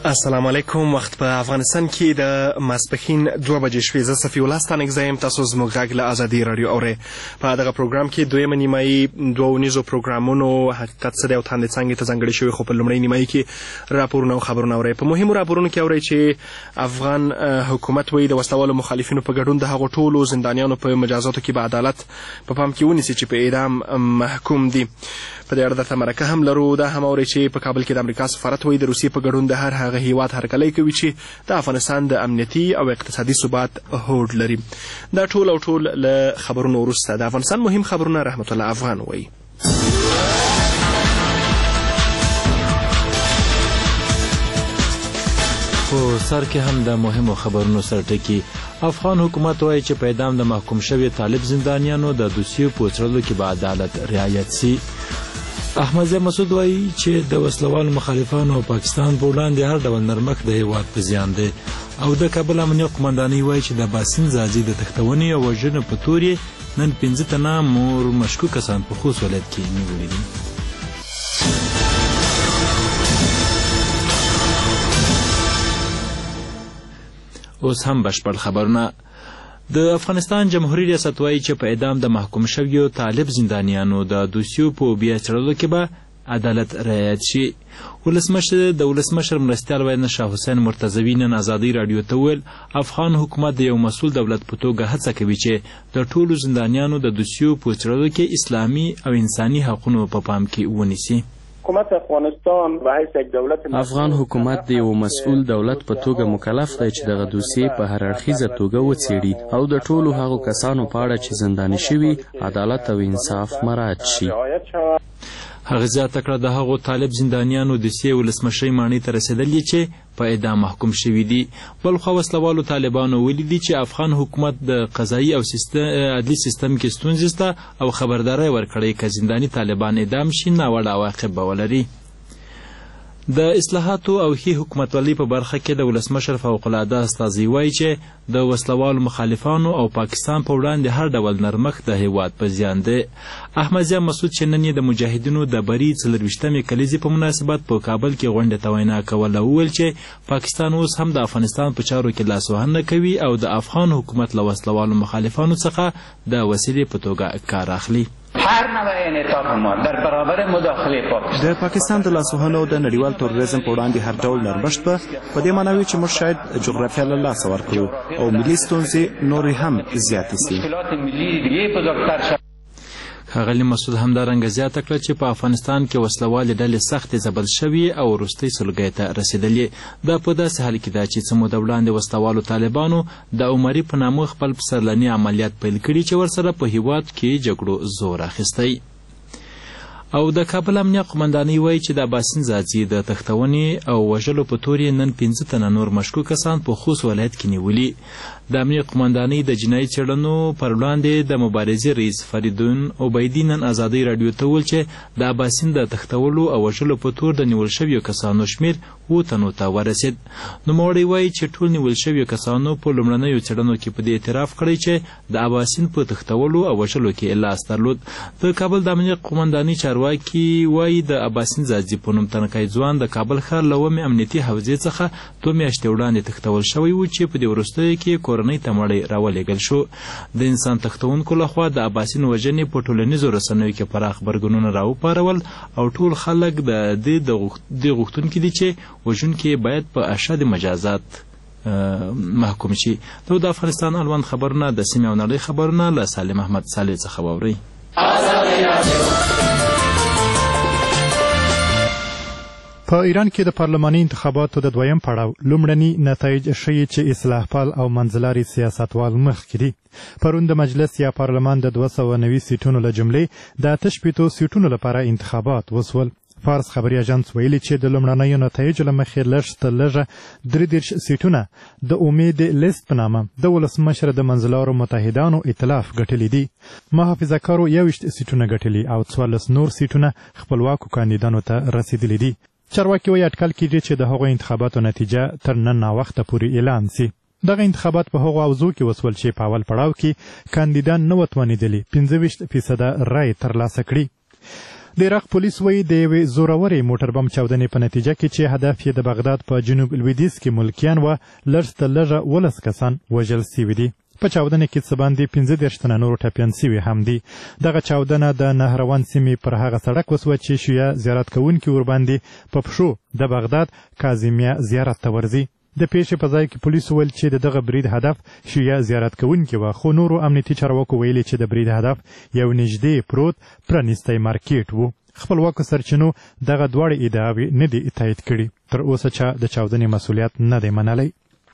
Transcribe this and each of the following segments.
السلام علیکم. وخت په افغانستان کې د ماسپښین 2 بجې شوې. زه صفي الله ستانکزی یم. تاسو زموږ غږ له ازادي راډیو اورئ. په دغه پروګرام کې دویمه نیمایي دوه اونیزو پروګرامونو حقیقت څه دی او تاندې څانګې ته ځانګړې شوې، خو په لومړۍ نیمایي کې راپورونه او خبرونه اورئ. په مهمو راپورونو کې اورئ چې افغان حکومت وایي د وسلوالو مخالفینو په ګډون د هغو ټولو زندانیانو په مجازاتو کې به عدالت په پام کې ونیسي چې په اعدام محکوم دي. په دې اړه درته مرکه هم لرو. دا هم اورئ چې په کابل کې د امریکا سفارت وایي د روسیې په ګډون د هر هغه هیواد هرکلی کوي چې د افغانستان د امنیتي او اقتصادي ثبات هوډ لري. دا ټول له خبرونو وروسته د افغانستان مهم خبرونه رحمت الله افغان وایي. په سر کې هم د مهمو خبرونو سرټکی. افغان حکومت وایي چې په اعدام د محکوم شوي طالب زندانیانو د دوسیو په څرلو کې به عدالت رعایت سي. احمدزی مسعود وایي چې د وسلوالو مخالفانو او پاکستان په وړاندې هر ډول نرمښت د هیواد په زیان دی. او د کابل امنیه قومندانۍ وایي چې د باسین ځاځي د تښتونې او وژنې په تور یې نن 15 تنه مور مشکوک کسان په خوست ولایت کې نیولي دي. اوس هم بشپړ خبرونه. د افغانستان جمهوریت ریاست وایي چې په اعدام د محکوم شویو طالب زندانیانو د دوسیو په بیا څرلو کې به عدالت رعایت شي. د ولسمشر مرستیال ویاند شاه حسین مرتضوي نن ازادي راډیو ته وویل افغان حکومت د یو مسؤل دولت په توګه هڅه کوي چې د ټولو زندانیانو د دوسیو په څرلو کې اسلامي او انساني حقونو په پام کې ونیسي. افغان حکومت د یو مسؤل دولت په توګه مکلف دی چې دغه دوسیې په هر اړخیزه توګه وڅېړي او د ټولو هغو کسانو په اړه چې زنداني شوي عدالت او انصاف مراعات شي. هغه زیاته کړه د هغو طالب زندانیانو دوسیې ولسمشرۍ ماڼۍ ته رسېدلې چې په اعدام محکوم شوي دي. بلخوا وسلوالو طالبانو ویلي دي چې افغان حکومت د قضایي او عدلي سیستم کې ستونزې شته او خبرداری ورکړی که زنداني طالبان اعدام شي ناوړه عواقب به ولري. د اصلاحاتو او ښې حکومتولۍ په برخه کې د ولسمشر فوق العاده استازي وایي چې د وسلوالو مخالفانو او پاکستان په وړاندې هر ډول نرمښت د هیواد په زیان دی. احمدزی مسعود چې نن یې د مجاهدینو د بري 24مې کلیزې په مناسبت په کابل کې غونډې ته وینا کوله وویل چې پاکستان اوس هم د افغانستان په چارو کې لاسوهنه کوي او د افغان حکومت له وسلوالو مخالفانو څخه د وسیلې په توګه کار اخلي. هر نوع انعطاف ما در برابر مداخله پاکستان د پاکستان د لاسوهنو د نړیوال تروریزم په وړاندې هر ډول نرمښت په دې معنی وي چې موږ شاید جغرافیه له لاسه ورکړو او ملي ستونزې نورې هم زیاتې سي. ښاغلي مسعود همدارنګه زیاته کړه چې په افغانستان کې وسلوالې ډلې سختې ځپل شوي او وروستۍ سلګۍ ته رسېدلې. دا په داسې حال کې ده چې څه موده وړاندې وسلوالو طالبانو د عمري په نامه خپل پسرلني عملیات پیل کړي چې ورسره په هیواد کې جګړو زور اخیستی. او د کابل امنیه قومندانۍ وایي چې د باسین ځاځي د تښتونې او وژلو په تور یې نن 15 تنه نور مشکوک کسان په خوست ولایت کې نیولي. د امنیه قومندانۍ د جنایي څېړنو پر وړاندې د مبارزې رئیس فریدون عبیدي نن ازادۍ راډیو ته وویل چې د باسین د تښتولو او وژلو په تور د نیول شویو کسانو شمېر 7 تنو ته ورسېد. نوموړی وایي چې ټول نیول شویو کسانو په لومړنیو څېړنو کې په دې اعتراف کړی چې د اباسین په تښتولو او وژلو کې لاس درلود. د کابل د امنیه قومندانۍ چارواکي وایي د اباسین ځاځي په نوم تنکی ځوان د کابل ښار له 2 امنیتي حوزې څخه 2 میاشتې وړاندې تښتول شوی و چې په دې وروستیو کې کورنۍ ته مړی راولېږل شو. د انسان تښتونکو لخوا د اباسین وژنې په ټولنیزو رسنیو کې پراخ غبرګونونه راوپارول او ټول خلک د دې غوښتونکي دي چې وژونکي باید په اشد مجازات محکوم شي. د افغانستان اړوند خبرونه د سیمې او نړۍ خبرونه له سالم احمد صالح څخه واورئ. په ایران کې د پارلماني انتخاباتو د دویم پړاو لومړني نتایج ښیي چې اصلاح پال او منځلاري سیاستوال مخکې دي. پرون د مجلس یا پارلمان د 290 سیټونو له جملې د 88 سیټونو لپاره انتخابات وسول. فارس خبري اژانس ویلي چې د لومړنیو نتایجو له مخې لږ تر لږه 33 سیټونه د امید لیست په نامه د ولسمشر د منځلارو متحدانو ائتلاف ګټلي دي. محافظه کارو 21 سیټونه ګټلي او 14 نور سیټونه خپلواکو کاندیدانو ته رسیدلي دي. چارواکي وایي اټکل کېږي چې د هغو انتخاباتو نتیجه تر نن ناوخته پورې اعلان سي. دغه انتخابات په هغو حوزو کې وسول چې په اول پړاو کې کاندیدان نه وتوانېدلي 25% رای ترلاسه کړي. د عراق پولیس وایي د یوې زورورې موټر بم چاودنې په نتیجه کې چې هدف یې د بغداد په جنوب لویدیځ کې ملکیان وه لږ تر لږه 12 کسان وژل سوي دي. په چاودنه کې څه باندې 15 تنه نور ټپیان سوي هم دي. دغه چاودنه د نهروان سیمې پر هغه سړک وسوه چې شیعه زیارت کوونکي ورباندې په پښو د بغداد کاظمیه زیارت ته ورځي. د پیښې په ځای کې پولیسو ویل چې د دغه برید هدف شیعه زیارت کوونکي وه، خو نورو امنیتي چارواکو ویلي چې د برید هدف یو نږدې پروت پرانیستی مارکیټ و. خپلواکو سرچینو دغه دواړې ادعاوې نه دي تایید کړي. تر اوسه چا د چاودنې مسؤلیت نه دی منلی.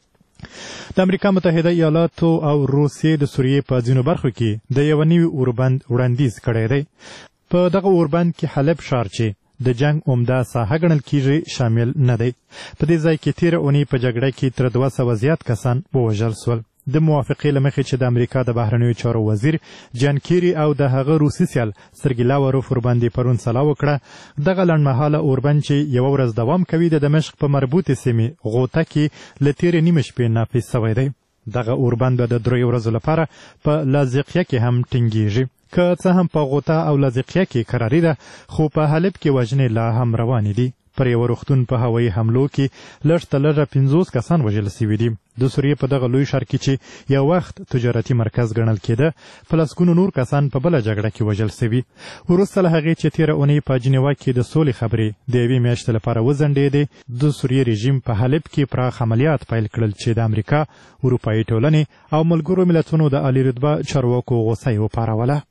د امریکا متحده ایالاتو او روسیې د سوریې په ځینو برخو کې د یوه نوي اوربند وړاندیز کړی دی. په دغه اوربند کې حلب ښار چې د جنگ عمده ساحه ګڼل کیږي شامل نه دی. په دې ځای کې تېره اونۍ په جګړه کې تر 200 زیات کسان ووژل سول. د موافقې له مخې چې د امریکا د بهرنیو چارو وزیر جان کیری او د هغه روسي سیال سرګي لاوروف ورباندې پرون سلا وکړه. دغه لنډمهاله اوربند چې یوه ورځ دوام کوي د دمشق په مربوطې سیمې غوطه کې له تېرې نیمې شپې نافذ سوی دی. دغه اوربند به د 3 ورځو لپاره په لاذقیه کې هم ټینګیږي. که څه هم په غوطه او لاذقیه کې قراري ده، خو په حلب کې وژنې لا هم روانې دي. پر یو روغتون په هوایي حملو کې لږ تر لږه 50 کسان وژل سوي دي. د سوریې په دغه لوی ښار کې چې یو وخت تجارتي مرکز ګڼل کېده، په لسګونو نور کسان په بله جګړه کې وژل سوي. وروسته له هغې چې تېره اونۍ په جنیوا کې د سولې خبرې د 1 میاشتې لپاره وځنډېدې، د سوریې رژیم په حلب کې پراخ عملیات پیل کړل چې د امریکا، اروپایي ټولنې او ملګرو ملتونو د عالي رتبه چارواکو غوسه یې وپاروله.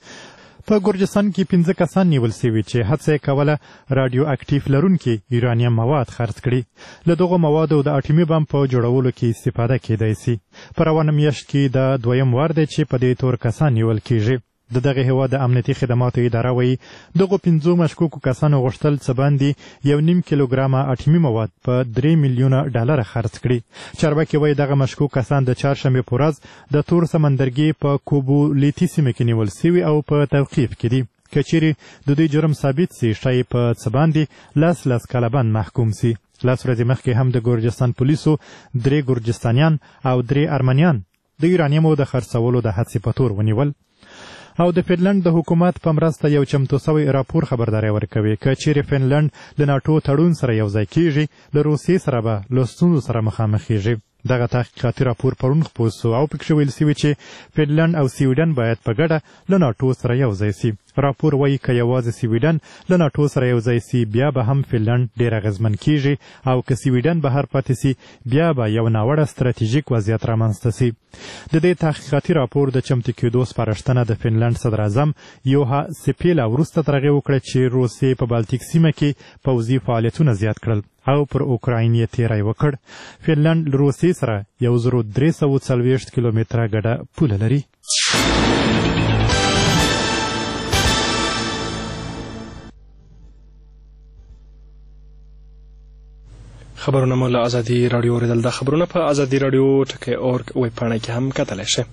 په ګرجستان کې 15 کسان نیول سوي چې هڅه یې کوله راډیو اکټیف لرونکي یورانیم مواد خرڅ کړي. له دغو موادو د اټومي بم په جوړولو کې استفاده کېدای سي. په روانه میاشت کې د 2م وار دی چې په دې تور کسان نیول کېږي. د دغه هېواد د امنیتي خدماتو اداره وایي دغو 15 مشکوکو کسانو غوښتل څه باندې 1.5 کیلوګرامه اټومي مواد په 3 میلیونه ډالره خرڅ کړي. چارواکي وایي دغه مشکوک کسان د چهارشنبې په ورځ د تور سمندرګي په کوبولیتي سیمه کې نیول سوي او په توقیف کې دي. که چیرې د دوی جرم ثابت سي، ښایي په څه باندې 10 کاله بند محکوم سي. 10 ورځې مخکې هم د ګرجستان پولیسو 3 ګرجستانیان او 3 ارمنیان د یورانیمو د خرڅولو د هڅې په تور ونیول. او د فنلنډ د حکومت په مرسته یو چمتو سوی راپور خبرداری ورکوي که چیرې فنلنډ له ناټو تړون سره یوځای کیږي، له روسیې سره به له ستونزو سره مخامخېږي. دغه تحقیقاتي راپور پرون خپور سو او پکې ویل سوي چې فنلنډ او سویډن باید په ګډه له ناټو سره یوځای سي. راپور وایي که یوازې سویډن له ناټو سره یوځای سي، بیا به هم فنلنډ ډېر اغېزمن کیږي، او که سویډن بهر پاتې سي، بیا به یو ناوړه ستراتیژیک وضعیت رامنځته سي. د دې تحقیقاتي راپور د چمتو کېدو سپارښتنه د فنلنډ صدراعظم یوها سیپیلا وروسته تر هغې وکړه چې روسیې په بالتیک سیمه کې پوځي فعالیتونه زیات کړل او پر اوکراین یې تیری وکړ. فنلنډ له روسیې سره 1340 کیلومتره ګډه پوله لري. خبرونه مو له ازادي راډیو اورېدل. دا خبرونه په ازادي راډیو ټکی اورګ ویبپاڼه کې هم کتلی شئ.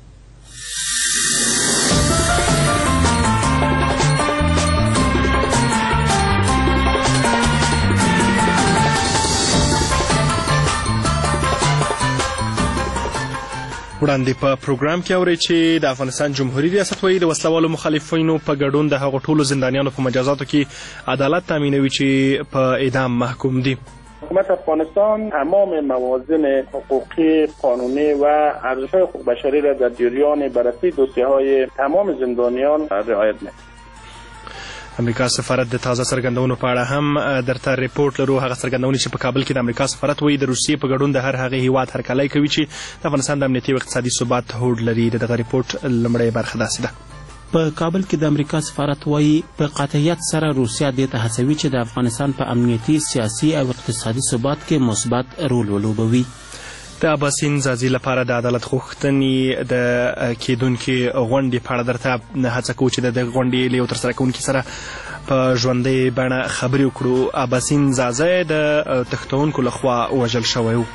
وړاندې په پروګرام کې اورئ چې د افغانستان جمهوریت ریاست وایي د وسلوالو مخالفینو په ګډون د هغو ټولو زندانیانو په مجازاتو کې عدالت تامینوي چې په اعدام محکوم دي. حکومت افغانستان تمام موازین حقوقی، قانونی و ارزش‌های حقوق بشری را در جریان بررسی دوسیه‌های تمام زندانیان رعایت می‌کند. امریکا سفارت د تازه څرګندونو په اړه هم درته ریپورټ لرو. هغه څرګندونې چې په کابل کې د امریکا سفارت وایي د روسیې په ګډون د هر هغه هیواد هرکلی کوي چې د افغانستان د امنیتي او اقتصادي ثبات هوډ لري. دغه ریپورټ لومړۍ برخه داسې ده. په کابل کې د امریکا سفارت وایي په قاطعیت سره روسیه دې ته هڅوي چې د افغانستان په امنیتي، سیاسي او اقتصادي ثبات کې مثبت رول ولوبوي. د اباسین ځاځي لپاره د عدالت غوښتنې د کېدونکې غونډې په اړه درته هڅه کوو چې د دغې غونډې له یو ترسره کوونکي سره په ژوندۍ بڼه خبرې وکړو. اباسین ځاځی د تښتونکو لخوا وژل شوی و.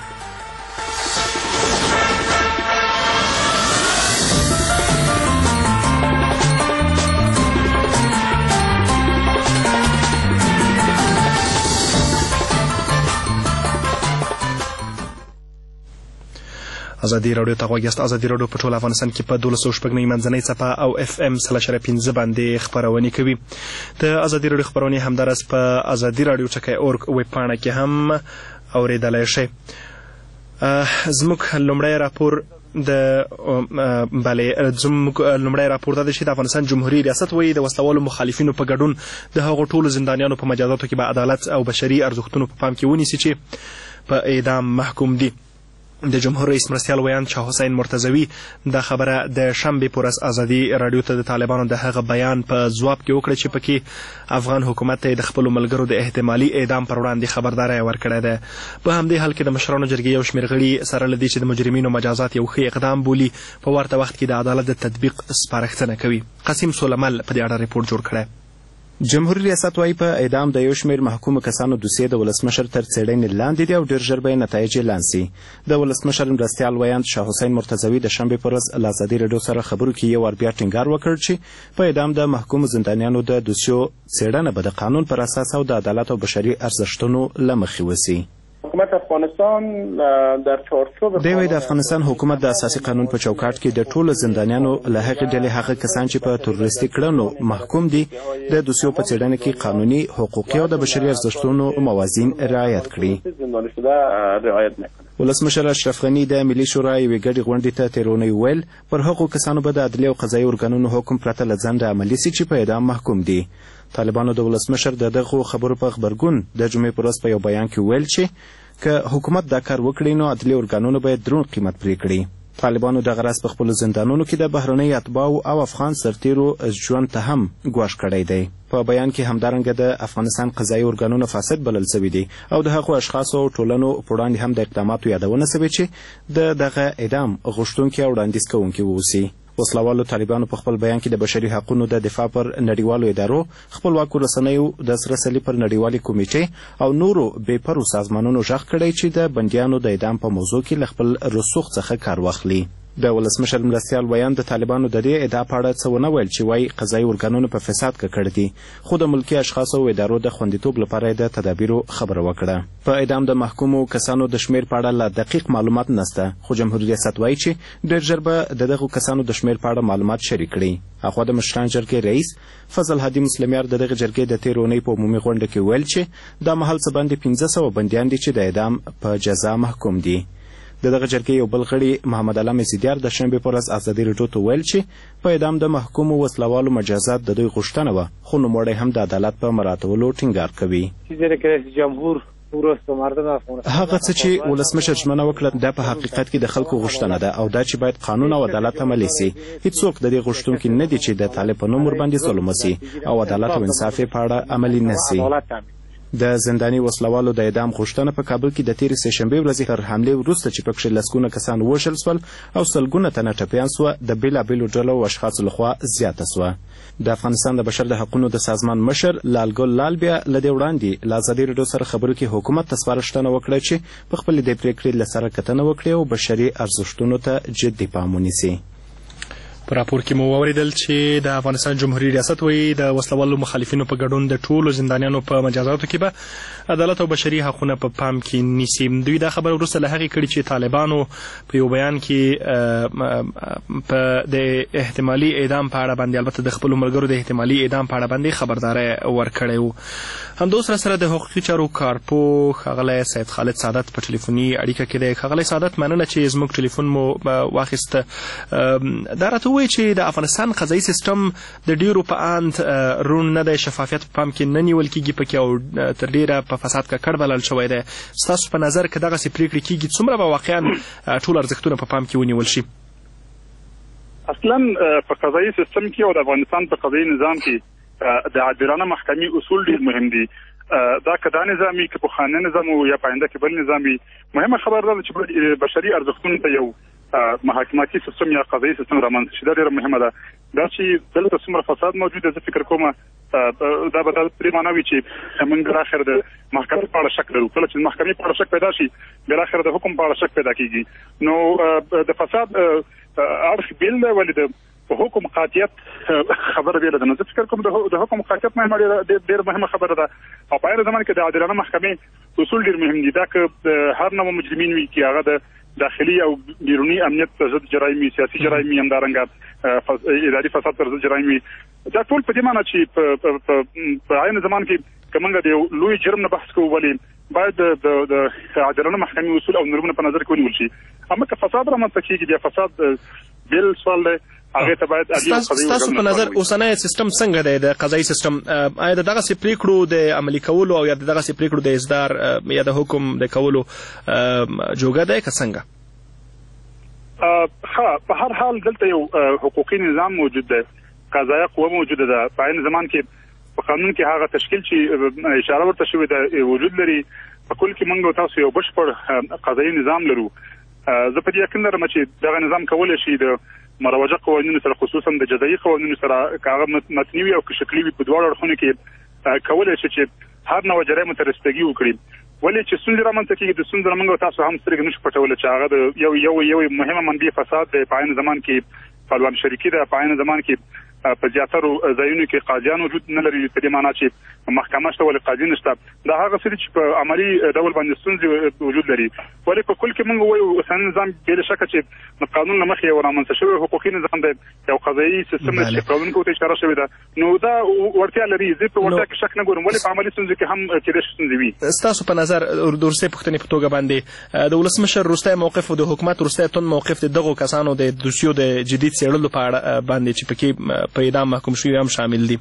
ازادي رادیو ته غوږ یاست. ازادي رادیو په ټول افغانستان کې په 1290 منځنۍ څپه او FM 3.5 باندې خبرونه کوي. د ازادي رادیو خبرونه همدارس په ازادي رادیو .org ویب پاڼه کې هم اوریدلای شئ. زموږ لومړی راپور دا د افغانستان جمهوریت ریاست وایي د وسلوالو مخالفینو په ګډون د هغو ټولو زندانیانو په مجازاتو کې به عدالت او بشري ارزښتونو په پام کې ونیسي چې په اعدام محکوم دي. د جمهور رئیس مرستیال ویاند شاه حسین مرتضوي دا خبره د شنبې په ورځ ازادي رادیو ته د طالبانو د هغه بیان په ځواب کې وکړه چې پکې افغان حکومت ته د خپلو ملګرو د احتمالي اعدام پر وړاندې خبرداری ورکړې ده. په همدې حال کې د مشرانو جرګې یو شمېر غړي سره له دې چې د مجرمینو مجازات یو ښه اقدام بولي په ورته وخت کې د عدالت د تطبیق سپارښتنه کوي. قاسم سولمل په دې اړه ریپورټ جوړ کړی. جمهوریت ریاست وايي په اعدام د یو شمېر محکومو کسانو دوسیې د ولسمشر تر څېړنې لاندې دي او ډېر ژر به یې نتایج اعلان سي. د ولسمشر مرستیال ویاند شاه حسین مرتضوي د شنبې په ورځ له ازادي راډیو سره خبرو کې یو وار بیا ټینګار وکړ چې په اعدام د محکومو زندانیانو د دوسیو څېړنه به د قانون پر اساس او د عدالت او بشري ارزښتونو له مخې وسي. حکومت افغانستان در چارچوب د افغانستان حکومت د اساسي قانون په چوکاټ کې د ټولو زندانیانو له هغې ډلې هغه کسان چې په تروریستي کړنو محکوم دي د دوسیو په څېړنه کې قانوني، حقوقي او د بشري ارزښتونو موازین رعایت کړي. ولسمشر اشرف غني د ملي شورا یوې ګډې غونډې ته تېر اونۍ وویل پر هغو کسانو به د عدلي او قضایي ارګانونو حکم پرته له ځنډه عملي سي چې په اعدام محکوم دي. طالبانو د ولسمشر د دغو خبرو په غبرګون د جمعې په ورځ په یو بیان کې وویل چې که حکومت دا کار وکړي نو عدلي ارګانونه باید دروند قیمت پرې کړي. طالبانو دغه راز په خپلو زندانونو کې د بهرنیو اتباعو او افغان سرتیرو ژوند ته هم ګواښ کړی دی. په بیان کې همدارنګه د افغانستان قضایي ارګانونه فاسد بلل سوي دي او د هغو اشخاصو او ټولنو په وړاندې هم د اقداماتو یادونه سوې چې د دغه اعدام غوښتونکي او وړاندیز کوونکي واوسي. وسلوالو طالبانو په خپل بیان کې د بشري حقونو د دفاع پر نړیوالو ادارو، خپلواکو رسنیو، د سره صلیب پر نړیوالې کمیټې او نورو بې پرو سازمانونو غږ کړی چې د بندیانو د اعدام په موضوع کې له خپل رسوخ څخه کار واخلي. د ولسمشر مرستیال ویاند د طالبانو د دې ادعا په اړه څه ونه ویل چې وایي قضایي ارګانونه په فساد ککړ دي، خو د ملکي اشخاصو او ادارو د خوندیتوب لپاره یې د تدابیرو خبره وکړه. په اعدام د محکومو کسانو د شمېر په اړه لا دقیق معلومات نشته، خو جمهوریت ریاست وایي چې ډېر ژر به د دغو کسانو د شمېر په اړه معلومات شریک کړي. اخوا د مشران جرګې رئیس فضل هادي مسلمیار د دغې جرګې د تېرې اونۍ په عمومي غونډه کې ویل چې دا مهال څه باندې 1500 بندیان دي چې د اعدام په جزا محکوم دي. د دغه جرګې یو بل غړي محمد علام زیدیار د شنبې په ورځ ازادي راډیو ته ویل چې په اعدام د محکومو وسلوالو مجازات د دوی غوښتنه وه، خو نوموړی هم د عدالت په مراعاتولو ټینګار کوي. هغه څه چې ولسمشر ژمنه وکړه دا په حقیقت کې د خلکو غوښتنه ده او دا چې باید قانون او عدالت عملي سي. هیڅوک د دې غوښتونکي نه دي چې د طالب په نوم ورباندې ظلم وسي او عدالت او انصاف په اړه عملي نه سي. د زنداني وسلوالو د اعدام غوښتنه په کابل کې د تېرې سهشنبې ورځې تر حملې وروسته چې پکښې لسګونه کسان ووژل سول او سلګونه تنه ټپیان سوه د بېلابېلو ډلو او اشخاصو لخوا زیاته سوه. د افغانستان د بشر د حقونو د سازمان مشر لالګل لال بیا له دې وړاندې له ازادي راډیو سره خبرو کې حکومت ته سپارښتنه وکړه چې په خپلې دې پرېکړې له سره کتنه وکړي او بشري ارزښتونو ته جدي پام ونیسي. په راپور کې مو واوریدل چې د افغانستان جمهوریت ریاست وایي د وسلوالو مخالفینو په ګډون د ټولو زندانیانو په مجازاتو کې به عدالت او بشري حقونه په پام کې نیسي. دوی دا خبره وروسته له هغې کړي چې طالبانو په یو بیان کې په د احتمالي اعدام په اړه باندې البته د خپلو ملګرو د احتمالي اعدام په اړه باندې خبرداری ورکړی و. همدوسره سره د حقوقي چارو کارپوه ښاغلی سید خالد سعادت په ټلیفوني اړیکه کې دی. ښاغلی سعادت، مننه چې زموږ ټلیفون مو واخیسته. دا راته ووایي چې د افغانستان قضایي سیسټم د ډېرو په اند روڼ نه دی، شفافیت په پام کې نه نیول کېږي پکې او تر ډېره په فساد ککړ بلل شوی دی. ستاسو په نظر که دغسې پرېکړې کېږي څومره به واقعا ټول ارزښتونه په پام کې ونیول شي؟ اصلا په قضایي سیسټم کې او د افغانستان په قضایي نظام کې د عادلانه محکمې اصول ډېر مهم دي. دا که دا نظامي که پخوانی نظام یا په آینده کې بل نظامي، مهمه خبره ده چې بشري ارزښتونو ته یو محاکماتي سیستم یا قضایي سیستم رامنځته شي. دا ډېره مهمه ده. دا چې دلته څومره فساد موجود دی، زه فکر کوم دا به پرې معنا وي چې موږ بالاخره د محکمې په اړه شک لرو. کله چې د محکمې په اړه شک پیدا شي، بالاخره د حکم په اړه شک پیدا کېږي. نو د فساد اړخ بېل دی، ولې د حکم قاطعیت خبره بېله ده. نو زه فکر کوم د حکم قاطعیت ډېره مهمه خبره ده. او په هر زمان کې د عادلانه محکمې اصول ډېر مهم دي. دا که هر نوع مجرمین وي، که هغه د داخلي او بیروني امنیت پر ضد جرایم سیاسي جرایم همدارنګه اداري فساد پر ضد جرایم دا ټول په دې معنی چې په عین زمان کې کومه د لوی جرم نه بحث کوو ولې باید د عادلانه محکمې اصول او نورمونه په نظر کې ونیول شي. اما که فساد رامنځته کېږي د فساد بیل سوال دی هغه ته باید تاسو په نظر اوسنی سیستم څنګه دی د قضایي سیستم آیا د دغسې پریکړو د عملي کولو او یا د دغسې پریکړو د اصدار یا د حکم د کولو جوګه دی که څنګه؟ په هر حال دلته یو حقوقي نظام موجود دی قضایه قوه موجوده ده په عین زمان کې په قانون کې هغه تشکیل چې اشاره ورته شوې ده وجود لري. په کل کې موږ تاسو یو بشپړ قضایي نظام لرو. زه په دې یقین لرم چې دغه نظام کولی شي د مروجه قوانینو سره خصوصا د جزایي قوانینو سره کاغه متنی وي او شکلي وي په دواړو اړخونو کې کولی شي چې هر نوع جرایمو ته رسیدګي وکړي. ولې چې ستونزې رامنځته کېږي د ستونزو نه موږ تاسو هم سترګې نشو پټولی چې هغه د یو مهمه منبع فساد دی. په عین زمان کې خپلوان شریکي ده. په عین زمان کې په زیاترو ځایونو کې قاضیان وجود نه لري په دې معنی چې محکمه شته ولې قاضي نشته. دا هغه څه دي چې په عملي ډول باندې ستونزې وجود لري. ولې په کل کې موږ وایو اوسنی نظام بې شکه چې قانون له مخې یو رامنځته شوی حقوقي نظام دی یو قضایي سیستم دی چې قانون کې ورته اشاره شوې ده نو دا وړتیا لري. زه په وړتیا کې شک نه ګورم ولې په عملي ستونزو کې هم کېدای شي ستونزې وي. ستاسو په نظر د وروستۍ پوښتنې په توګه باندې د ولسمشر وروستی موقف او د حکومت وروستی توند موقف د دغو کسانو د دوسیو د جدید څېړلو په اړه باندې چې پکې په اعدام محکوم شوي هم شامل دي؟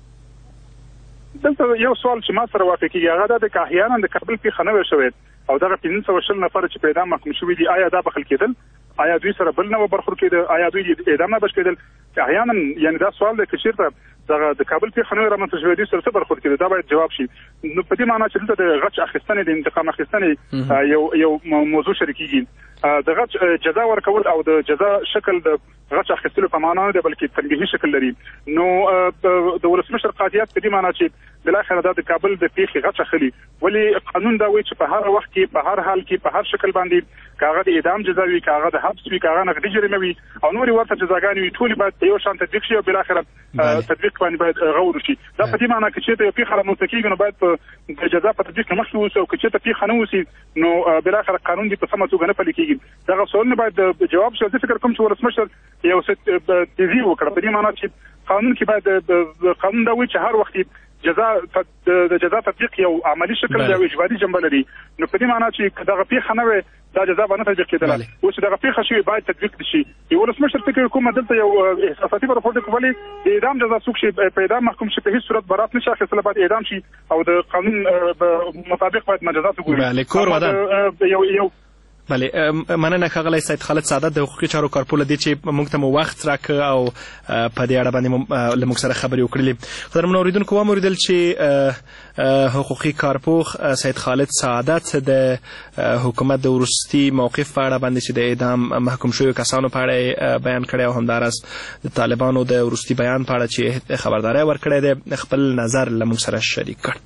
دلته یو سوال چې ما سره واقع کېږي هغه دا دی که احیانا د کابل پیښه نه وه شوې او دغه 520 نفر چې په اعدام محکوم شوي دي آیا دا بخښل کېدل؟ آیا دوی سره بل نه برخورد کېده؟ آیا دوی اعدام نه بچ کېدل؟ احیانا یعنې دا سوال دی که چېرته دغه د کابل پیښه نه رامنځته شوې دوی سره څه برخورد کېده دا باید جواب شي. نو په دې معنی چې دلته د غچ اخیستنې د انتقام اخیستنې یو موضوع شریکېږي. د غچ جزا ورکول او د جزا شکل د غچ اخیستلو په معنا نه دی بلکې تنبیهي شکل لري. نو د ولسمشر قاضیات په دې معنی چې بالاخره دا د کابل د پیښې غچ اخلي. ولې قانون دا وایي چې په هر وخت کې په هر حال کې په هر شکل باندې که هغه د اعدام جزا وي که هغه د حبس وي که هغه نقدي جریمه وي او نورې ورته جزاګانې وي ټولې باید په یو شان تطبیق شي او بالاخره تطبیق باندې باید غور وشي. دا په دې معنی که چېرته یو پیښه رامنځته کېږي نو باید په جزا په تطبیق نه مخکې واوسي او که چېرته پیښه نه وسي نو بالاخره قانون دې په سمه توګه نه پلي کېږي. دغه سوالونه باید جواب شي. زه فکر کوم چې ولسمشر یو څه تیزي وکړه په دې معنی چې قانون کې باید قانون دا وایي چې هر وخت د جزا تطبیق یو عملی شکل دی او اجباري جنبه لري. نو په دې معنی چې دغه پیښه نه وي دا جزا به نه تطبیق کېدله. اوس چې دغه پیښه شوې باید تطبیق شي. یو ولسمشر فکر کوم دلته یو احساساتي برخورد کوي د اعدام جزا څوک شي په اعدام محکوم شي په هیڅ صورت برات نشي اخیستلی باید اعدام شي او د قانون مطابق باید مجازات وګوري. بله مننه ښاغلی سید خالد سعادت د حقوقي چارو کارپوله دی چې موږ ته مو وخت راکړه او په دې اړه باندې له موږ سره خبرې وکړلې. قدرمنو اورېدونکو واورېدل چې حقوقي کارپوه سید خالد سعادت د حکومت د وروستي موقف په اړه باندې چې د اعدام محکوم شویو کسانو په اړه بیان کړی او همداراز د طالبانو د وروستي بیان په اړه چې خبرداری ورکړی دی خپل نظر له موږ سره شریک کړ.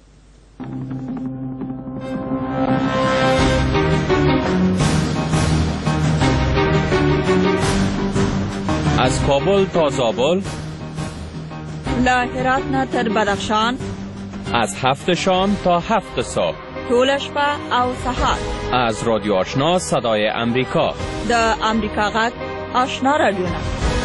از کابل تا زابل، له هرات نه تر بدخشان، از 7 شام تا 7 صبح، طول شپه او سحر، از رادیو آشنا صدای امریکا، د امریکا غږ آشنا رادیو.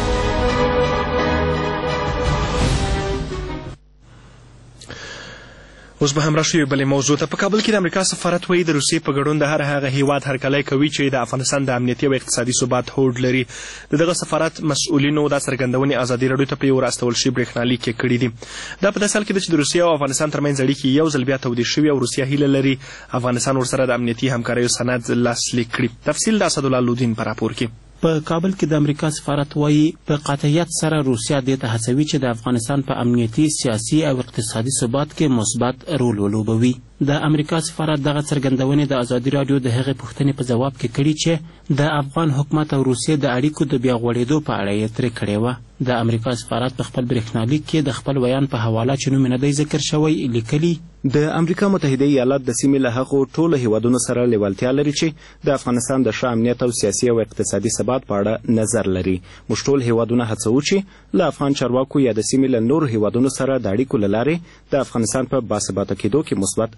اوس به هم راشو یو بلې موضوع ته. په کابل کې د امریکا سفارت وایي د روسیې په ګډون د هر هغه هیواد هرکلی کوي چې د افغانستان د امنیتي او اقتصادي ثبات هوډ لري. د دغه سفارت مسؤلینو دا څرګندونې ازادي راډیو ته په یو راستول شوي برېښنالیک کې کړي دي. دا په داسې حال کې ده چې د روسیې او افغانستان ترمنځ اړیکې یو ځل بیا تودې شوي او روسیه هیله لري افغانستان ورسره د امنیتي همکاریو سند لاسلیک کړي. تفصیل د اسدالله لودین په راپور کې. په کابل کې د امریکا سفارت وایي په قاطعیت سره روسیه دې ته هڅوي چې د افغانستان په امنیتي سیاسي او اقتصادي ثبات کې مثبت رول ولوبوي. د امریکا سفارت دغه څرګندونې د ازادي راډیو د هغې پوښتنې په ځواب کې کړي چې د افغان حکومت او روسیې د اړیکو د بیا غوړېدو په اړه یې ترې کړې وه. د امریکا سفارت په خپل برېښنالیک کې د خپل بیان په حواله چې نوم یې نه دی ذکر شوی لیکلي د امریکا متحده ایالات د سیمې له هغو ټولو هیوادونو سره لیوالتیا لري چې د افغانستان د ښه امنیت او سیاسي او اقتصادي ثبات په اړه نظر لري. موږ ټول هیوادونه هڅوو چې له افغان چارواکو یا د سیمې له نورو هیوادونو سره د اړیکو له لارې د افغانستان په باثباته کېدو کې مثبت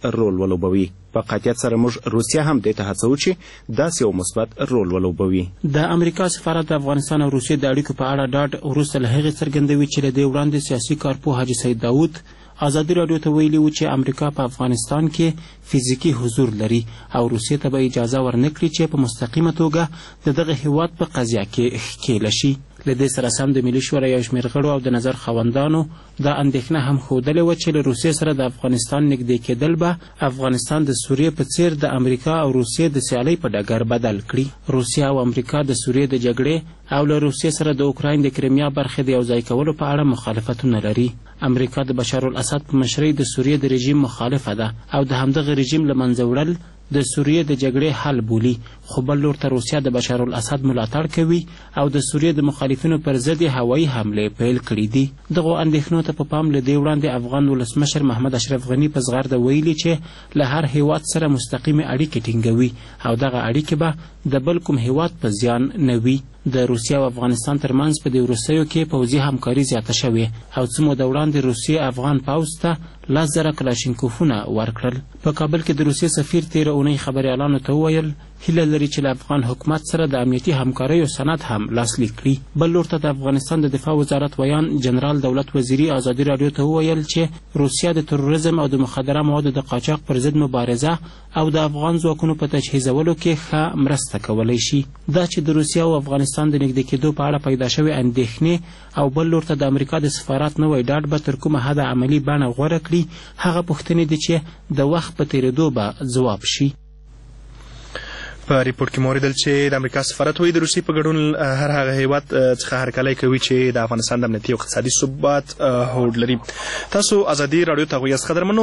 رول ولوبوي. په قاطعیت سره موږ روسیه هم دې ته هڅوو چې داسې یو مثبت رول ولوبوي. د امریکا سفارت د افغانستان او روسیې د اړیکو په اړه ډاډ وروسته له هغې څرګندوي چې له دې وړاندې سیاسي کارپوه حاجي سید داود ازادي راډیو ته ویلي و چې امریکا په افغانستان کې فزیکي حضور لري او روسیې ته به اجازه ورنکړي چې په مستقیمه توګه د دغه هیواد په قضیه کې ښکېله شي. له دې سره سم د ملي شورا یو شمېر غړو او د نظر خاوندانو دا اندېښنه هم ښودلې وه چې له روسیې سره د افغانستان نږدې کېدل به افغانستان د سوریې په څېر د امریکا او روسیې د سیالۍ په ډګر بدل کړي. روسیه او امریکا د سوریې د جګړې او له روسیې سره د اوکراین د کرمیا برخې د یوځای کولو په اړه مخالفتونه لري. امریکا د بشار الاسد په مشرۍ د سوریې د رژیم مخالفه ده او د همدغه رژیم له منځه وړل د سوریې د جګړې حل بولي، خو بل لور ته روسیه د بشار الاسد ملاتړ کوي او د سوریې د مخالفینو پر ضد هوایي حملې پیل کړي دي. دغو اندېښنو ته په پام له دې وړاندې افغان ولسمشر محمد اشرف غني په زغرده ویلي چې له هر هیواد سره مستقیمې اړیکې ټینګوي او دغه اړیکې به د بل کوم هیواد په زیان نه وي. د روسیې او افغانستان ترمنځ په دې وروستیو کې پوځي همکاري زیاته شوې او څه موده وړاندې روسیې افغان پوځ ته 10,000 کلاشینکوفونه ورکړل. په کابل کې د روسیې سفیر تېره اونۍ خبریالانو ته وویل هیله لري چې له افغان حکومت سره د امنیتي همکاریو سند هم لاسلیک کړي. بل لور ته د افغانستان د دفاع وزارت ویان جنرال دولت وزیري ازادي راډیو ته وویل چې روسیه د تروریزم او د مخدره موادو د قاچاق پر ضد مبارزه او د افغان ځواکونو په تجهیزولو کې ښه مرسته کولی شي. دا چې د روسیه او افغانستان د نږدې کېدو په اړه پیدا شوې اندېښنې او بل لور ته د امریکا د سفارت نوی ډاډ به تر کومه حده عملي بڼه غوره کړي، هغه پوښتنې دي چې د وخت په تېرېدو به ځواب شي. په ریپورټ کې مو اوریدل چې د امریکا سفارت وایي د روسیې په ګډون هر هغه هیواد څخه هرکلی کوي چې د افغانستان د امنیتي او اقتصادي ثبات هوډ لري. تاسو ازادي راډیو ته غوږ یاست. قدرمنو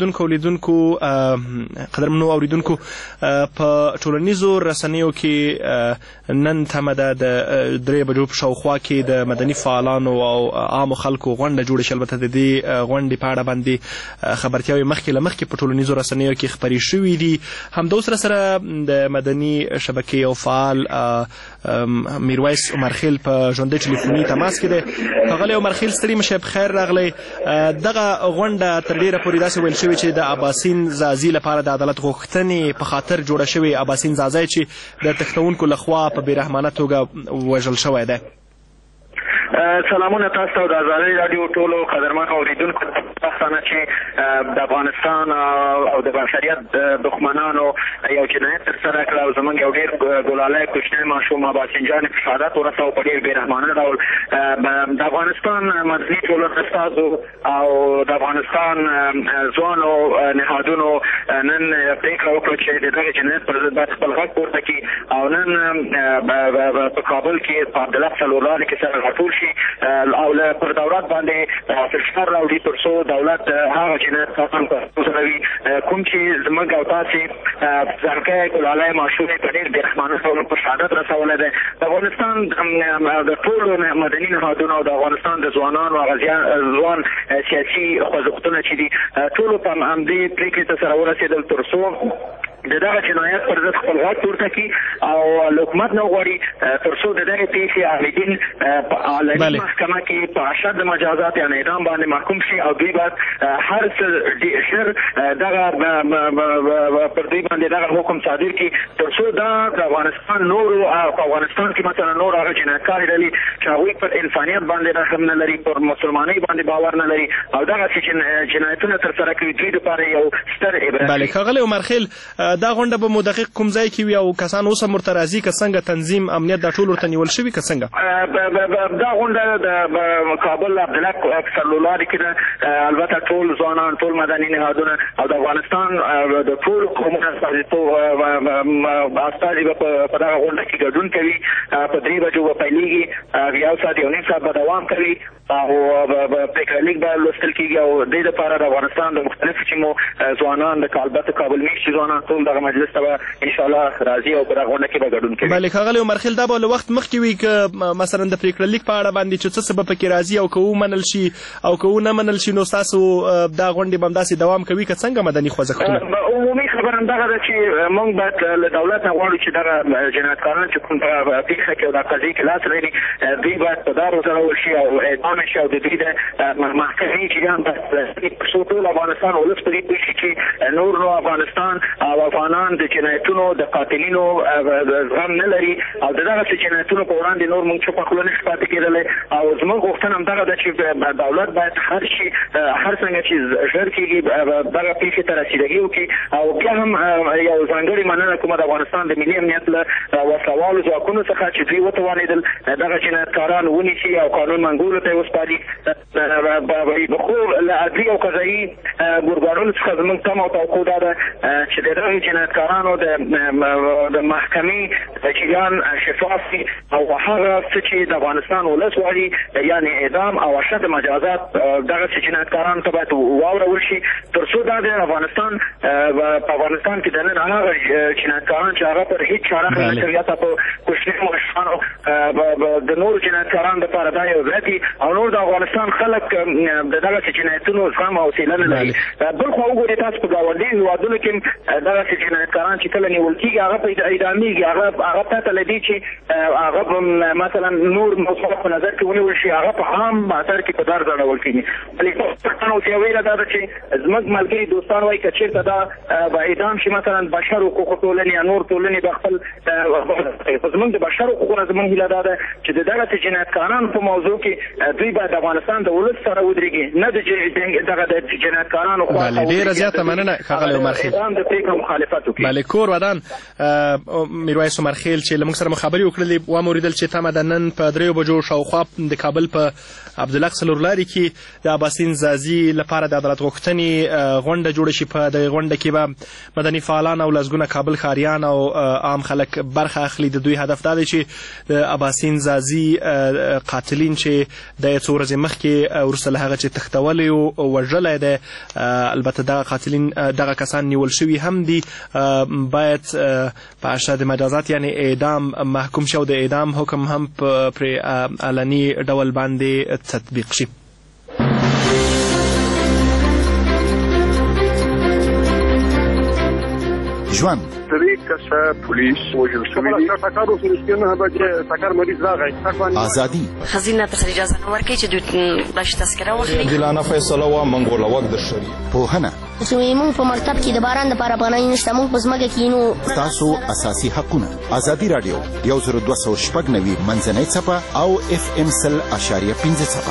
اوریدونکو په ټولنیزو رسنیو کې نن تمه ده د 3 بجو په شاوخوا کې د مدني فعالانو او عامو خلکو غونډه جوړه شي. البته د دې غونډې په اړه باندې خبرتیاوې مخکې په ټولنیزو رسنیو کې خپرې شوي دي. همدوسره سره د مدني شبکې او فعال میرویس عمرخیل په ژوندۍ ټلیفوني تماس کې دی. ښاغلی عمرخیل ستړي مشه، په خیر راغلی. دغه غونډه تر ډېره پورې داسې ویل شوې چې د اباسین زازي لپاره د عدالت غوښتنې په خاطر جوړه شوې. اباسین زازی چې د تښتونکو لخوا په بېرحمانه توګه وژل شوی دی. سلامونه تاسو ته د ازادي راډیو ټولو قدرمن اوریدونکو ته پښتانه چې د افغانستان او د بشریت دښمنانو یو جنایت ترسره کړ او زموږ یو ډېر ګلالی کوچنی ماشوم اباسین جان په شهادت ورساو په ډېر بېرحمانه ډول. د افغانستان مدني ټولنې استازو او د افغانستان ځوانو نهادونو نن پرېکړه وکړه چې د دغه جنایت پر ضد باید خپل غږ پورته کړي او نن په کابل کې په عبدالله څلور لارې کې سره راټول شي او پر دولت باندې فشار راوړي تر څو دولت هغه جنایت ختم کړي کوم چې زموږ او تاسې ځانګړی ګلالی ماشوم په ډېر بېرحمانه ډول په شهادت رسولی دی. د افغانستان د ټولو مدني نهادونو او د افغانستان د ځوانانو ځوان سیاسي خوځښتونه چې دي ټولو په همدې پرېکړې ته سره ورسېدل تر څو د دغه جنایت پر ضد خپل غږ پورته کړي او له حکومت نه غواړي تر څو د دغې پېښې عاملین په عالمي محکمه کې په اشد مجازات یا اعدام باندې محکوم شي او دوی باید هر څه ژر دغه پر دوی باندې دغه حکم صادر کړي تر څو دا د افغانستان نورو په افغانستان کې مثلا نور هغه جنایتکارې ډلې چې هغوی پر انسانیت باندې رحم نه لري، پر مسلمانۍ باندې باور نه لري او دغسې جنایتونه ترسره کوي دوی دپاره یو ستر عبرت. بله ښاغلی عمرخیل، دا غونډه به مو دقیق کوم ځای کې وي او کسان اوس هم ورته راځي که څنګه تنظیم امنیت دا ټول ورته نیول شوي که څنګه؟ دا غونډه د کابل عبدالله څلورلارې کې ده. البته ټول ځوانان ټول مدني نهادونه او د افغانستان د ټولو قومونو استازي به په دغه غونډه کې ګډون کوي. په 3 بجو به پیلېږي، یو ساعت یو نیم ساعت به دوام کوي او پرېکړه لیک به لوستل کېږي او دې دپاره د افغانستان د مختلفو سیمو ځوانان د البته کابل میشتي ځوانان ټول هم دغه مجلس ته ان شاء الله راځي او په دغه غونډه کې به ګډون کوي. بله ښاغلی عمرخیل دا به له وخت مخکې وي که مثلا د پرېکړه لیک په اړه باندې چې څه به پکې راځي او که ومنل شي او که ونه منل شي نو ستاسو دا غونډې به همداسې دوام کوي که څنګه مدني خوځښتونه؟ عمومي خبره همدغه ده چې موږ باید له دولت نه غواړو چې دغه جنایتکاران چې کوم په پیښه کې او د قضیې کې لاس لري دوی باید په دار وځړول شي او اعدام شي او د دوی د محکمې جریان باید څو ټول افغانستان ولس په دې پوه شي چې نور نو افغانستان او افغانان د جنایتونو د قاتلینو زغم نه لري او د دغسې جنایتونو په وړاندې نور موږ چوپه خوله نشي پاتې کېدلی او زموږ غوښتنه همدغه ده چې دولت باید هر شي هر څنګه چې ژر کېږي دغه پیښې ته رسیدګي وکړي او بیا هم یو ځانګړې مننه کومه د افغانستان د ملي امنیت له وسلوالو ځواکونو څخه چې دوی وتوانېدل دغه جنایتکاران ونیسي او قانون منګولو ته یې وسپاري خو له عدلي او قضایي ګورګانونو څخه زموږ تمه او توقع دا ده چې د دغه جنایتکارانو د محکمې جریان شفاف وي او هغه څه چې د افغانستان ولس غواړي یعنې اعدام او اشد مجازات دغسې جنایتکارانو ته باید واورول شي تر څو دا د افغانستان په افغانستان کې دننه هغه جنایتکاران چې هغه پر هېڅ چاره نه کوي یا په کوچنیو ماشومانو د نورو جنایتکارانو دپاره دا یو عبرت وي او نور د افغانستان خلک د دغسې جنایتونو زغم او حوصله نه لري. بل خوا وګورئ تاسو په ګاونډي هېوادونو کې دغسې جنایتکاران چې کله نیول کېږي هغه په اعدامېږي هغه پرته له دې چې هغه مثلا نور موضوعات په نظر کې ونیول شي هغه په عام اثر کې په دار ځړول کېږي. پښتنو ته یې ویله دا ده چې زموږ ملګري دوستان وایي که چېرته دا به اعدام شي مثلا بشر حقوقو ټولنې یا نور ټولنې به خپل زموږ د بشر حقوقونه زموږ هیله دا ده چې د دغسې جنایتکارانو په موضوع کې دوی باید د افغانستان د ولس سره ودرېږي نه دغه د جنایتکارانو خوا ډېره زیاته مننه ښاغلی عمرخیل. اعدام د پرېکړو مخالفت وکړي. بله کور ودان میرویس عمرخیل چې له موږ سره خبرې وکړلې ومو اورېدل چې تمه ده نن په 3 بجو شاوخوا د کابل په عبدالحق څلورلاري کې د اباسین ځاځي لپاره د عدالت غوښتنې غونډه جوړه شي. په دغې غونډه کې به مدني فعالان او لسګونه کابل ښاریان او عام خلک برخه اخلي. د دوی هدف دا دی چې د اباسین ځاځي قاتلین چې د څو ورځې مخکې وروسته له هغه چې تښتولی او وژلی دی البته دغه قاتلین دغه کسان نیول شوي هم دي باید په اشد مجازات یعنی اعدام محکوم شي او د اعدام حکم هم پرې علني ډول باندې تطبیق شي. ژوند 3 کسه پولیس وژل شوي دي. ازادي خزینه ته اجازه نه ورکوي چې دوی داسې تذکره واخلي. عادلانه فیصله وه منګوله وک د شري پوهنه موږ په مکتب کې د باران لپاره افغانۍ نشته موږ په ځمکه کې نو تاسو اساسي حقونه. ازادي راډیو 10290 منځنۍ څپه او FM 100.5 څپه.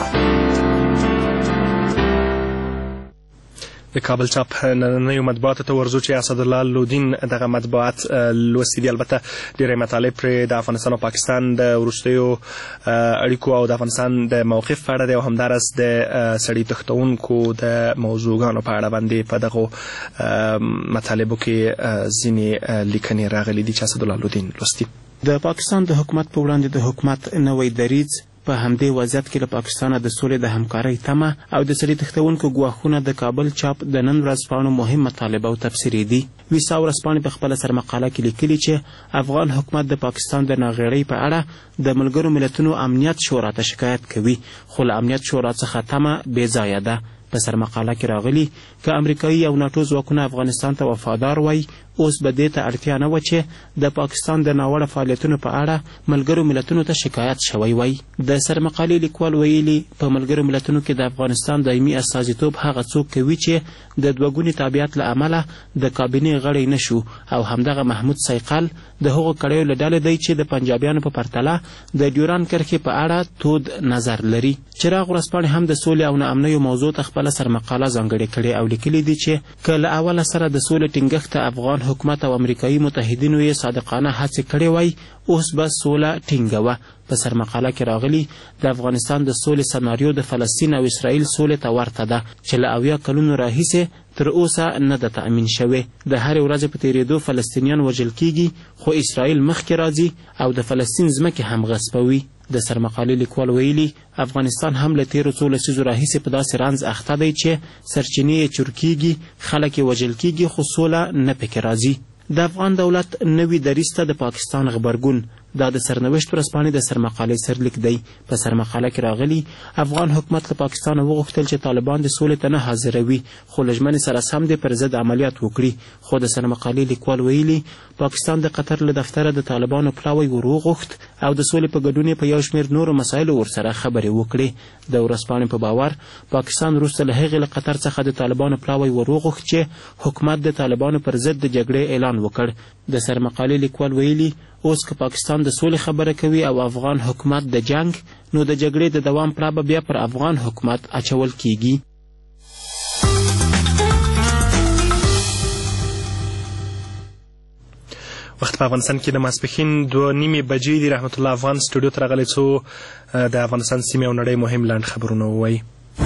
د کابل چاپ نننیو مطبوعاتو ته ورځو چې اسدالله لودین دغه مطبوعات لوستي دي. البته ډېری مطالب پرې د افغانستان او پاکستان د وروستیو اړیکو او د افغانستان د موقف په اړه دی او همداراز د سړي تښتونکو د موضوعګانو په اړه باندې په دغو مطالبو کې ځینې لیکنې راغلي دي چې اسدالله لودین لوستي. د پاکستان د حکومت په وړاندې د حکومت نوی دریځ په همدې وضعیت کې له پاکستانه د سولې د همکارۍ تمه او د سړي تښتونکو ګواښونه د کابل چاپ د نن ورځ پاڼو مهم مطالب او تفسیري دي. ویسا ورځپاڼې په خپله سرمقاله کې لیکلي چې افغان حکومت د پاکستان د ناغېړۍ په اړه د ملګرو ملتونو امنیت شورا ته شکایت کوي خو له امنیت شورا څخه تمه بې ځایه ده. په سرمقاله کې راغلي که امریکایي او ناټو ځواکونه افغانستان ته وفادار وای اوس به دې ته اړتیا نه وه چې د پاکستان د ناوړه فعالیتونو په اړه ملګرو ملتونو ته شکایت شوی وای. د سرمقالې لیکوال ویلي په ملګرو ملتونو کې د افغانستان دایمي استازیتوب هغه څوک کوي چې د دوهګوني تابعیت له امله د کابینې غړی نشو او همدغه محمود سیقل د هغو کړیو له ډلې دی چې د پنجابیانو په پرتله د ډیوران کرښې په اړه تود نظر لري. چراغ ورځپاڼې هم د سولې او ناامنیو موضوع ته خپله سرمقاله ځانګړې کړې او لیکلي دي چې که له اوله سره د سولې ټینګښت ته افغان حکومت او امریکایي متحدینو یې صادقانه هڅې کړې وای اوس به سوله ټینګه وه. په سرمقاله کې راغلي د افغانستان د سولې سناریو د فلسطین او اسرائیل سولې ته ورته ده چې له 80 کلونو راهیسې تر اوسه نه ده تأمین شوې. د هرې ورځې په تېرېدو فلسطینیان وژل کېږي خو اسرائیل مخکې راځي او د فلسطین ځمکې هم غصبوي. د سرمقالې لیکوال ویلي افغانستان هم له تېرو څو لسیزو راهیسې په داسې رنځ اخته دی چې سرچینې یې چور کېږي خلک یې وژل کېږي خو سوله نه پکې راځي. د افغان دولت نوي دریځ ته د پاکستان غبرګون دا د سرنوشت ورځپاڼې د سرمقالې سرلیک دی. په سرمقاله کې راغلي افغان حکومت له پاکستانه وغوښتل چې طالبان د سولې ته نه حاضروي خو له ژمنې سره سم دې پر ضد عملیات وکړي. خو د سرمقالې لیکوال ویلي پاکستان د قطر له دفتره د طالبانو پلاوی ور وغوښت او د سولې په ګډون په یو شمېر نورو مسایلو ورسره خبرې وکړې. د ورځپاڼې په باور پاکستان وروسته له هغې له قطر څخه د طالبانو پلاوی ور وغوښت چې حکومت د طالبانو پر ضد د جګړې اعلان وکړ. د سرمقالې لیکوال ویلي اوس که پاکستان د سولې خبره کوي او افغان حکومت د جنگ نو د جګړې د دوام پړه به بیا پر افغان حکومت اچول کیږي. وخت په افغانستان کې د ماسپښین 2:30 بجې دي. رحمت الله افغان سټوډیو ته راغلی څو د افغانستان سیمې او نړۍ مهم لنډ خبرونه ووایي.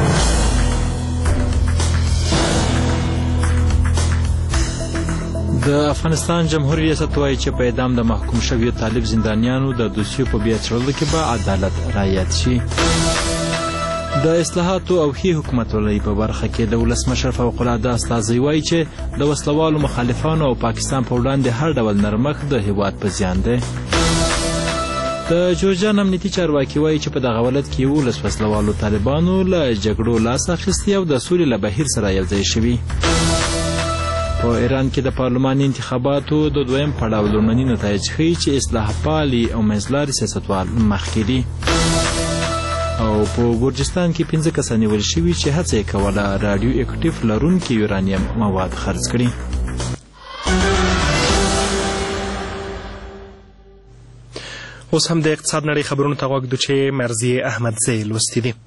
د افغانستان جمهوریت ریاست وایي چې په اعدام د محکوم شویو طالب زندانیانو د دوسیو په بیا څېړلو کې به عدالت رعایت شي. د اصلاحاتو او ښې حکومتولۍ په برخه کې د ولسمشر فوق العاده استازی وایي چې د وسلوالو مخالفانو او پاکستان په وړاندې هر ډول نرمښت د هېواد په زیان دی. د جورجان امنیتي چارواکي وایي چې په دغه ولایت کې 11 وسلوالو طالبانو له جګړو لاس اخیستی او د سولې له بهیر سره یوځای شوي. په ایران کې د پارلماني انتخاباتو د دویم پړاو لومړني نتایج ښیي چې اصلاح پالي او منځلاري سیاستوال مخکې دي. او په ګورجستان کې 5 کسان نیول شوي چې هڅه یې کوله راډیو اکټیف لرونکي یورانیم مواد خرڅ کړي. اوس هم د اقتصاد نړۍ خبرونو ته غوږ دو چې مرضیه احمدزی لوستي دي.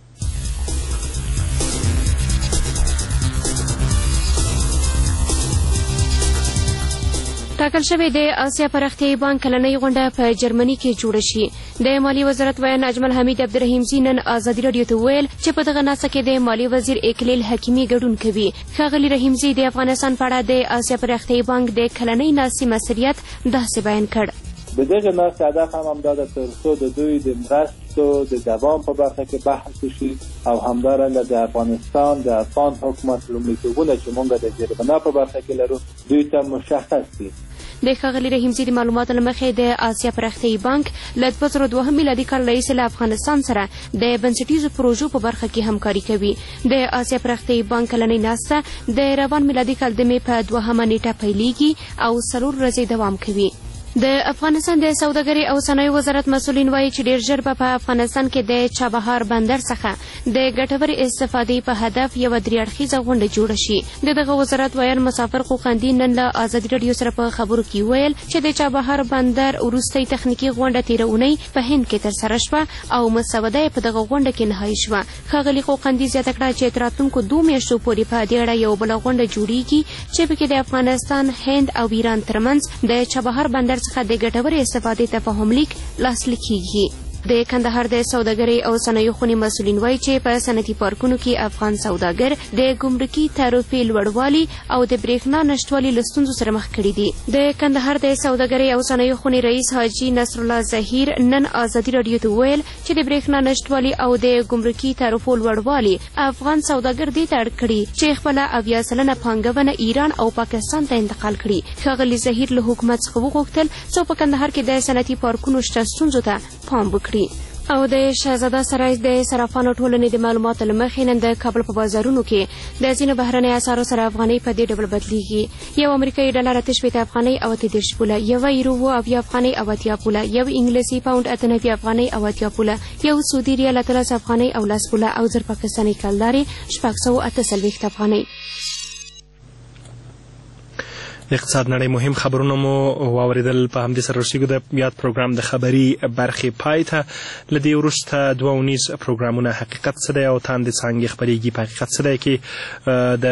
ټاکل شوې د آسیا پراختیایي بانک کلنۍ غونډه په جرمني کې جوړه شي. د مالی وزارت ویان اجمل حمید عبدالرحیمزي نن ازادي راډیو ته وویل چې په دغه ناسته کې د مالی وزیر اکلیل حکیمي ګډون کوي. ښاغلي رحیمزي د افغانستان په اړه د آسیا پراختیایي بانک د کلنۍ ناستې مسؤلیت داسې بیان کړ. د دغه ناستې هدف هم همدا ده تر څو د دوی د مرستو د دوام په برخه کې بحث وشي او همدارنګه د افغانستان د افغان حکومت لومړیتوبونه چې موږ د جرمنا په برخه کې لرو دوی ته مشخص دي. د ښاغلي رحیمزي د معلوماتو له مخې د آسیا پراختیایي بانک له 2002 میلادي کال راهیسې له افغانستان سره د بنسټیزو پروژو په برخه کې همکاري کوي. د آسیا پراختیایي بانک کلنۍ ناسته د روان میلادي کال د مې په 2 نیټه پیلیږي او 4 ورځې دوام کوي. د افغانستان د سوداګرۍ او صنایعو وزارت مسؤلین وایي چې ډېر ژر به په افغانستان کې د چابهار بندر څخه د ګټورې استفادې په هدف یوه 3 اړخیزه غونډه جوړه شي. د دغه وزارت ویان مسافر قوقندي نن له ازادي راډیو سره په خبرو کې ویل چې د چابهار بندر وروستۍ تخنیکي غونډه تېره اونۍ په هند کې ترسره شوه او مسوده یې په دغه غونډه کې نهایي شوه. ښاغلي قوقندي زیاته کړه چې تر راتلونکو 2 میاشتو پورې په دې اړه یوه بله غونډه جوړیږي چې پکې د افغانستان، هند او ایران ترمنځ د چابهار بندر څخه د ګټورې استفادې تفاهم لیک لاسلیک کیږي. د کندهار د سوداګرۍ او صنایعو خونې مسؤلین وایي چې په صنعتي پارکونو کې افغان سوداګر د ګمرکي تعرفې لوړوالي او د برېښنا نشتوالي له ستونزو سره مخ کړي دي. د کندهار د سوداګرۍ او صنایعو خونې رئیس حاجي نصرالله ظهیر نن ازادي راډیو ته وویل چې د برېښنا نشتوالي او د ګمرکي تعرفو لوړوالي افغان سوداګر دې ته اړ کړي چې خپله 80 سلنه پانګونه ایران او پاکستان ته انتقال کړي. ښاغلي ظهیر له حکومت څخه وغوښتل څو په کندهار کې د صنعتي پارکونو شته ستونزو ته پام وکړي. او د شهزاده سرای د صرافانو ټولنې د معلوماتو له مخې نن د کابل په بازارونو کې د ځینو بهرنۍ اسعارو سره افغانۍ په دې ډول بدلیږي. یو امریکایي ډالر 8 افغانۍ او 30 پوله، یو یورو 80 افغانۍ او 80 پوله، یو انګلیسي پاونډ 98 افغانۍ او 80 پوله، یو سعودي ریال 13 افغانۍ او 10 پوله او زر پاکستاني کلدارې 648 افغانۍ. د اقتصاد نړۍ مهم خبرونه مو واوریدل. په همدې سره رسیږو د یاد پروګرام د خبري برخې پای ته. له دې وروسته 2 اونیز پروګرامونه حقیقت څه دی او تاندې څانګې خپرېږي په حقیقت څه دی کې د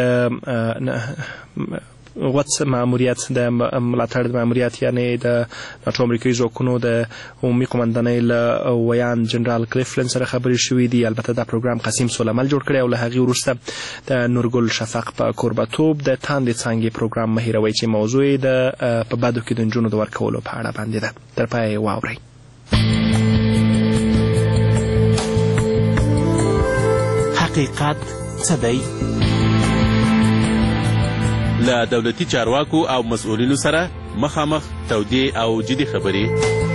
غوڅ ماموریت د ملاتړ د ماموریت یعنې د ناټو امریکایي ځواکونو د عمومي قمندانۍ له ویان جنرال کلیفلن سره خبرې شوې دي. البته دا پروګرام قسیم سولمل جوړ کړی او له هغې وروسته د نورګل شفق په کوربهتوب د تاندې څانګې پروګرام مه هېروئ چې موضوع یې د په بدو کې د نجونو د ورکولو په اړه باندې ده. تر پایه یې واورئ. حقیقت څه دی؟ له دولتي چارواکو او مسؤلینو سره مخامخ تودې او جدي خبرې.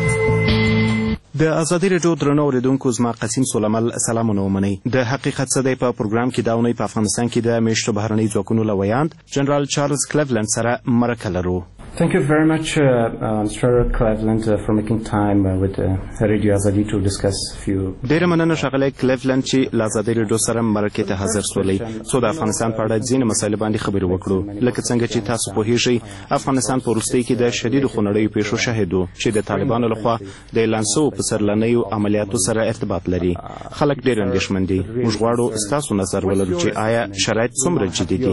د ازادي راډیو درنو اوریدونکو زما قسیم سولمل سلامونه ومنئ. د حقیقت څه دی په پروګرام کې دا اونۍ په افغانستان کې د میشتو بهرنۍ ځواکونو له ویاند جنرال چارلز کلیولند سره مرکه لرو. Thank you very much, Mr. Cleveland, for making time with Radio Azadi to discuss few. ډیره مننه ښاغلی کلیولند چې له ازادي راډیو سره مرکې ته حاضر سولئ څو د افغانستان په اړه ځینې مسایلو باندې خبرې وکړو. لکه څنګه چې تاسو پوهیږئ افغانستان په وروستۍ کې د شدیدو خونړیو پیښو شاهد و چې د طالبانو لخوا د اعلان سوو په سرلنیو عملیاتو سره ارتباط لري. خلک ډېر اندېښمن دي. موږ غواړو ستاسو نظر ولرو چې آیا شرایط څومره جدي دي.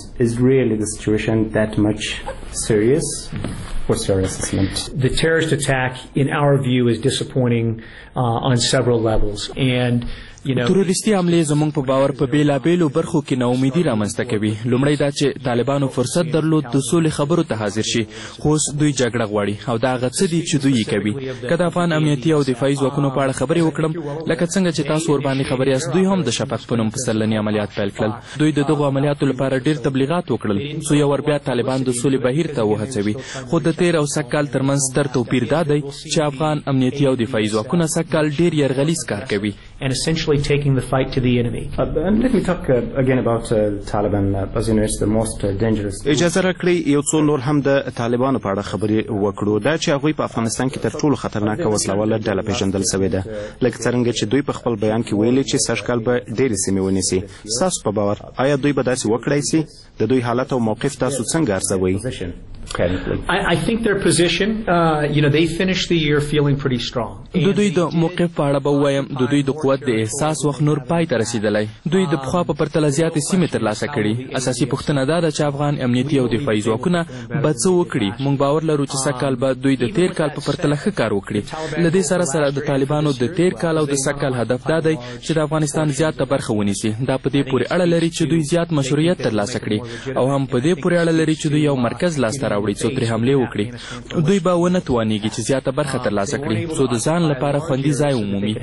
What's your assessment? The terrorist attack, in our view, is disappointing on several levels. And تروریستي حملې زموږ په باور په بیلابیلو برخو کې ناامیدي رامنځته کوي. لومړی دا چې طالبانو فرصت درلود د سولې خبرو ته حاضر شي، خو اوس دوی جګړه غواړي او دا هغه څه دي چې دوی یې کوي. که د افغان امنیتي او دفاعي ځواکونو په اړه خبرې وکړم، لکه څنګه چې تاسو ورباندې خبر یاست، دوی هم د شفق په نوم پسرلني عملیات پیل کړل. دوی د دغو عملیاتو لپاره ډېر تبلیغات وکړل څو یو ور بیا طالبان د سولې بهیر ته وهڅوي. خو د تیر او سږ کال ترمنځ ستر توپیر دا دی چې افغان امنیتي او دفاعي ځواکونه سږ کال ډېر یرغلیز کار کوي. And essentially taking the fight to the enemy. And let me talk again about Taliban. As you know, it's the most dangerous. اجازه راکړئ یو څو نور هم د طالبانو په اړه خبرې وکړو. دا چې هغوی په افغانستان کې تر ټولو خطرناکه وسلواله ډله پیژندل شوې ده. لکه څرنګه چې دوی په خپل بیان کې ویلي چې سږ کال به ډېرې سیمې ونیسي. ستاسو په باور آیا دوی به داسې وکړای سي؟ د دوی حالت او موقف تاسو څنګه ارزوئ؟ I think their position, they finished the year feeling pretty strong. د دوی د موقف په اړه به ووایم د دوی د قوت د احساس وخت نور پای ته رسیدلی. دوی د پخوا په پرتله زیاتې سیمې ترلاسه کړي. اساسي پوښتنه دا ده چې افغان امنیتي او دفاعي ځواکونه به څه وکړي. موږ باور لرو چې سږ کال به دوی د تیر کال په پرتله ښه کار وکړي. له دې سره سره د طالبانو د تیر کال او د سږ کال هدف دا دی چې د افغانستان زیاته برخه ونیسي. دا په دې پورې اړه لري چې دوی زیات مشروعیت ترلاسه کړي او هم په دې پورې اړه لري چې دوی یو مرکز لاسته راوړي څو ترې حملې وکړي. دوی به ونه توانیږي چې زیاته برخه ترلاسه کړي څو د ځان لپاره خوندي ځای ومومي.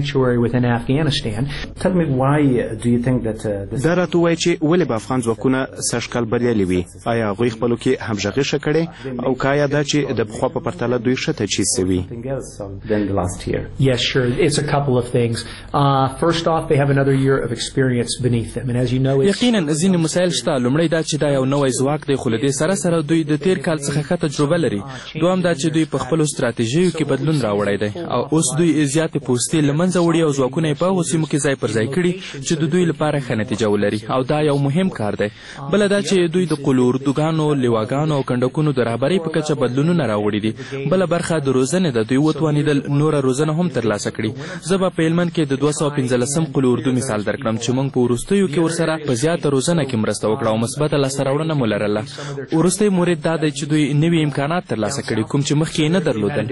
دا راته ووایي چې ولې به افغان ځواکونه سږ کال بریالي وي؟ آیا هغوی خپلو کې همغږي ښه کړې او که آیا دا چې د پخوا په پرتله دوی ښه تجهیز سوي؟ Yes, sure. It's a couple of things. First off, they have another year of experience beneath them. And as you know, یقینا ځینې مسایل شته. لومړی دا چې دا یو نوی ځواک دی خو له دې سره سره دوی د تیر کال څخه ښه تجربه لري. دویم دا چې دوی په خپلو ستراتیژیو کې بدلون راوړی دی او اوس دوی زیاتې پوستې له منځه وړي او ځواکونه یې په هغو سیمو کې ځای پر ځای کړي چې د دوی لپاره ښه نتیجه ولري او دا یو مهم کار دی. بله دا چې دوی د قلو اردوګانو، لیواګانو او کنډکونو د رهبرۍ په کچه بدلونونه راوړي دي. بله برخه د روزنې ده. دوی وتوانېدل نوره روزنه هم ترلاسه کړي. زه به په هلمند کې د 215 قلو اردو مثال درکړم چې موږ په وروستیو کې ورسره په زیاته روزنه کې مرسته وکړه او مثبته لاسته راوړنه مو لرله. وروستی مورد دا دی چې دوی نوي امکانات ترلاسه کړي کوم چې مخکې یې نه درلودل.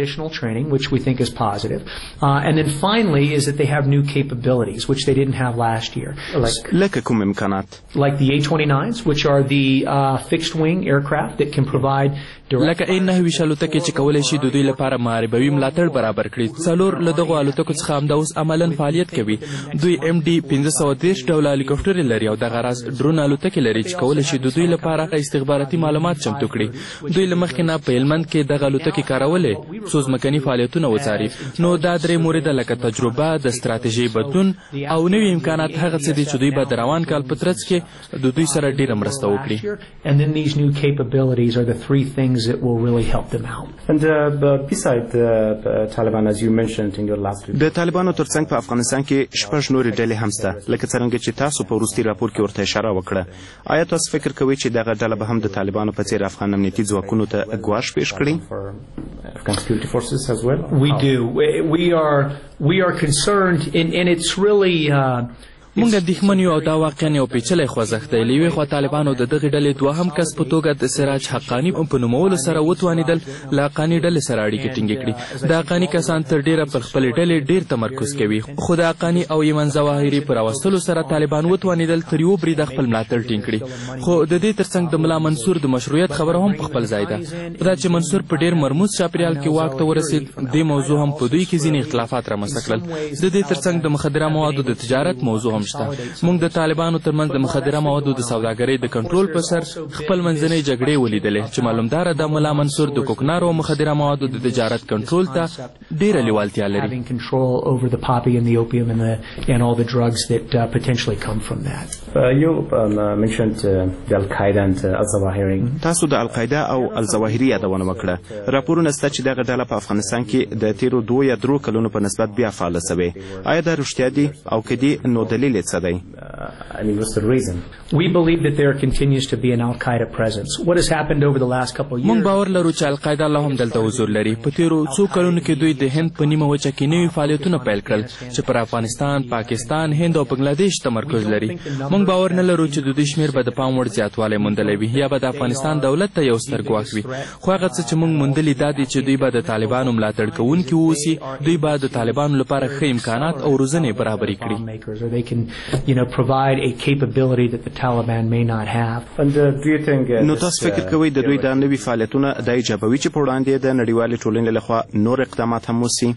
And then finally is that they have new capabilities which they didn't have last year. Like کوم امکانات؟ Like the A-29s, which are the fixed wing aircraft that can provide لکه A-9 الوتکې چې کولی شي د دوی لپاره محاربوي ملاتړ برابر کړي. څلور له دغو الوتکو څخه همدا اوس عملاً فعالیت کوي. دوی MD-530 ډوله هلیکاپټرې لري او دغه راز ډرون الوتکې لري چې کولی شي د دوی لپاره استخباراتي معلومات چمتو کړي. دوی له مخکې نه په هلمند کې دغه الوتکې کارولې څو ځمکني فعالیتونه وڅاري. نو دا درې مورده لکه تجربه، د ستراتیژۍ بدلون او نوي امکانات هغه څه دي چې دوی به د روان کال په ترڅ کې د دوی سره ډېره مرسته وکړي. And then these new capabilities are the three things that will really help them out. And beside Taliban, as you mentioned in your last report, د طالبانو ترڅنګ په افغانستان کې شپږ نورې ډلې هم شته لکه څرنګه چې تاسو په وروستي راپور کې ورته اشاره وکړه. آیا تاسو فکر کوئ چې دغه ډله به هم د طالبانو په څیر افغان امنیتي ځواکونو ته ګواښ پیښ کړي؟ Afghan security forces as well? We do. We are concerned and it's really موږ اندېښمن یو او دا واقعا یو پیچلی خوځښت دی. له یوې خوا طالبانو د دغې ډلې دوهم کس په توګه د سراج حقاني په نومولو سره وتوانېدل له حقاني ډلې سره اړیکې ټینګې کړي. د حقاني کسان تر ډېره پر خپلې ډلې ډېر تمرکز کوي خو د حقاني او ایمن ظواهري په راوستلو سره طالبان وتوانېدل تر یو بریده خپل ملاتړ ټینګ کړي. خو د دې ترڅنګ د ملا منصور د مشروعیت خبره هم په خپل ځای ده. دا چې منصور په ډېر مرموز چاپریال کې واک ته ورسېد، دې موضوع هم په دوی کې ځینې اختلافات رامنځته کړل. د دې ترڅنګ د مخدره موادو د تجارت موضوع هم هم شته. موږ د طالبانو ترمنځ د مخدره موادو د سوداګرۍ د کنټرول په سر خپل منځنۍ جګړې ولیدلې چې معلومداره د ملا منصور د کوکنارو او مخدره موادو د تجارت کنټرول ته ډېره لیوالتیا لري. تاسو د القاعده او الظواهري یادونه وکړه. راپورونه شته چې دغه ډله په افغانستان کې د تیرو 2 یا 3 کلونو په نسبت بیا فعاله شوې. آیا دا رښتیا دي او که دي نو دلیل یې څه دی؟ موږ باور لرو چې القاعده لا هم دلته حضور لري. په تیرو 2 کلونو کې دوی د هند په نیمه وچه کې نوي فعالیتونه پیل کړل چې پر افغانستان، پاکستان، هند او بنگلاديش تمرکز لري. موږ باور نه لرو چې د دوی شمیر به د پام وړ زیاتوالی موندلی وي یا به د افغانستان دولت ته یو ستر ګواښ وي. خو هغه څه چې موږ موندلي دا دي چې دوی به د طالبانو ملاتړ کوونکي واوسي. دوی به د طالبانو لپاره ښه امکانات او روزنې برابرې کړي. نو تاسو فکر کوئ د دوی دا نوي فعالیتونه دا ایجابوي چې په وړاندې د نړیوالې ټولنې لخوا نور اقدامات هم وسي؟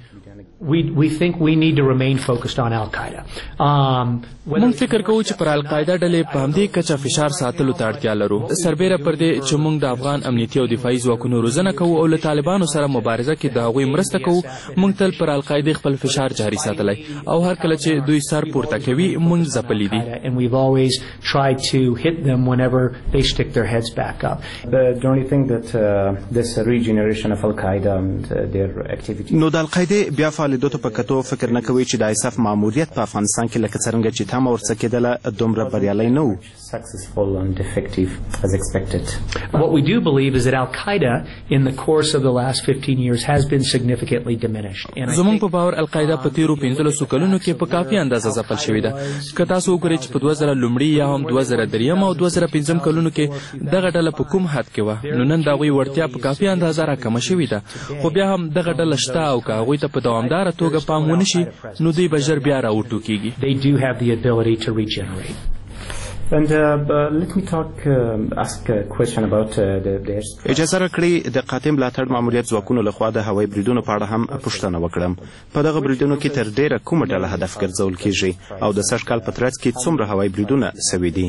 موږ فکر کوو چې پر القاعده ډلې په همدې کچه فشار ساتلو ته اړتیا لرو. سربیره پر دې چې موږ د افغان امنیتي او دفاعي ځواکونو روزنه کوو او له طالبانو سره مبارزه کې د هغوی مرسته کوو. موږ تل پر القاعده خپل فشار جاري ساتلی او هر کله چې دوی سر پورته کوي موږ ځپلي دي. نو د القاعده بیا فعالیتونو په کتو فکر نه کوي چې د ISAF ماموریت په افغانستان کې لکه څرنګه چې تمه ورڅه کېدله دومره بریالی نه و؟ What we do believe is that Al-Qaeda in the course of the last 15 years has been significantly diminished. زموږ په باور القاعده په تیرو 15 کلونو کې په کافي اندازه ځپل شوې ده. که تاسو وګورئ چې په 2000 لومړي یا هم 2003 او 2005 کلونو کې دغه ډله په کوم حد کې وه، نو نن د هغوی وړتیا په کافي اندازه راکمه شوې ده. خو بیا هم دغه ډله شته او که هغوی ته په دوامداره توګه پام ونه شي نو دوی به ژر بیا راوټوکېږي. اجازه راکړئ د قاطع ملاتړ ماموریت ځواکونو لخوا د هوایي بریدونو په اړه هم پوښتنه وکړم. په دغه بریدونو کې تر ډیره کومه ډله هدف ګرځول کیږي او د سږ کال په ترڅ کې څومره هوایي بریدونه سوي دي؟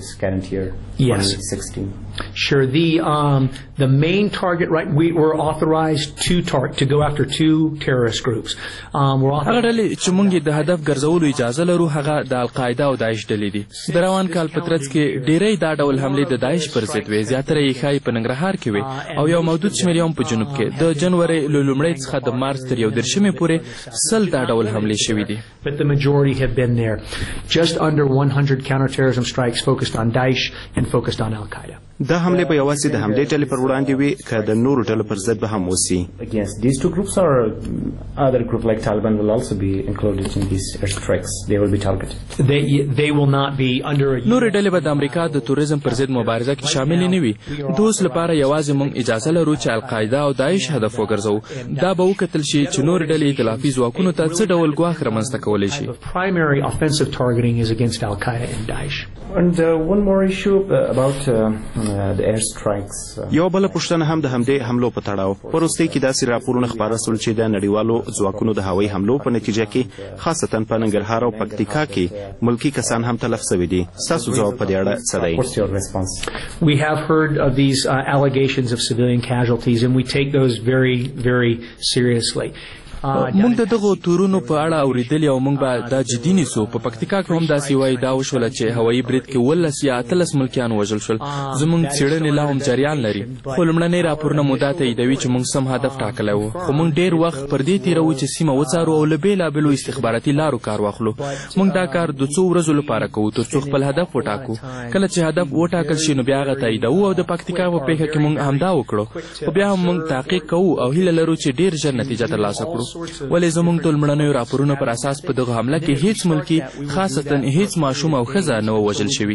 Sure. The main target, right? We were authorized to go after 2 terrorist groups. هغه ډلې چې موږ د هدف ګرځولو اجازه لرو هغه د القاعده او داعش ډلې دي. د روان کال په ترڅ کې ډیری دا ډول حملې د داعش پر ضد وې. زیاتره یې ښایي په ننګرهار کې وې او یو محدود شمېر یې هم په جنوب کې. د جنوري له لومړۍ څخه د مارچ تر 11 پورې 100 دا ډول حملې شوې دي. But the majority have been there. Just under 100 counterterrorism strikes focused on Daesh and focused on Al-Qaeda. دا حملې به یوازې د حملې ډلې پر وړاندې وي که د نورو ډلو پر ضد به هم وسي؟ Against these 2 groups or other group like Taliban will also be included in these airstrikes. They will be targeted. They will not be under a... نورې ډلې به د امریکا د توریزم پر ضد مبارزه کې شاملې نه وي. د اوس لپاره یوازې موږ اجازه لرو چې القاعده او داعش هدف وګرځو. دا به وکتل شي چې نورې ډلې ائتلافي ځواکونو ته څه ډول ګواښ رامنځته کولی شي. Primary offensive targeting is against Al-Qaeda and Daesh. And one more issue about the airstrikes. یو بل پوښتنه هم د همدې حملو په تړاو. په وروستۍ کې داسې راپورونه خپاره سول چې د نړیوالو ځواکونو د هوایي حملو په نتیجه کې خاصتا په ننګرهار او پکتیکا کې ملکی کسان هم تلف شوي دي. ستاسو ځواب په دې اړه څه دی؟ We have heard of these allegations of civilian casualties and we take those very, very seriously. موږ د دغو تورونو په اړه اوریدلي او موږ به دا جدي نیسو. په پکتیکا کې هم داسې وایي دا وشوله چې هوایي برید کې 18 یا 18 ملکیان وژل شول. زموږ څېړنې لا هم جریان لري خو لومړنۍ راپورونه مو دا تاییدوي چې موږ سم هدف ټاکلی و. خو موږ ډېر وخت پر دې تېروو چې سیمه وڅارو او له بېلابېلو استخباراتي لارو کار واخلو. موږ دا کار د 2 ورځو لپاره کوو تر څو خپل هدف وټاکو. کله چې هدف وټاکل شي نو بیا هغه تاییدوو او د پکتیکا په پیښه کې موږ همدا وکړو. خو بیا هم موږ تحقیق کوو او هیله لرو چې ډېر ژر نتیجه ترلاسه کړو. ولې زموږ د لومړنیو راپورونو پر اساس په دغه حمله کې هیڅ ملکي خاصتا هیڅ ماشوم او ښځه نه وژل شوي.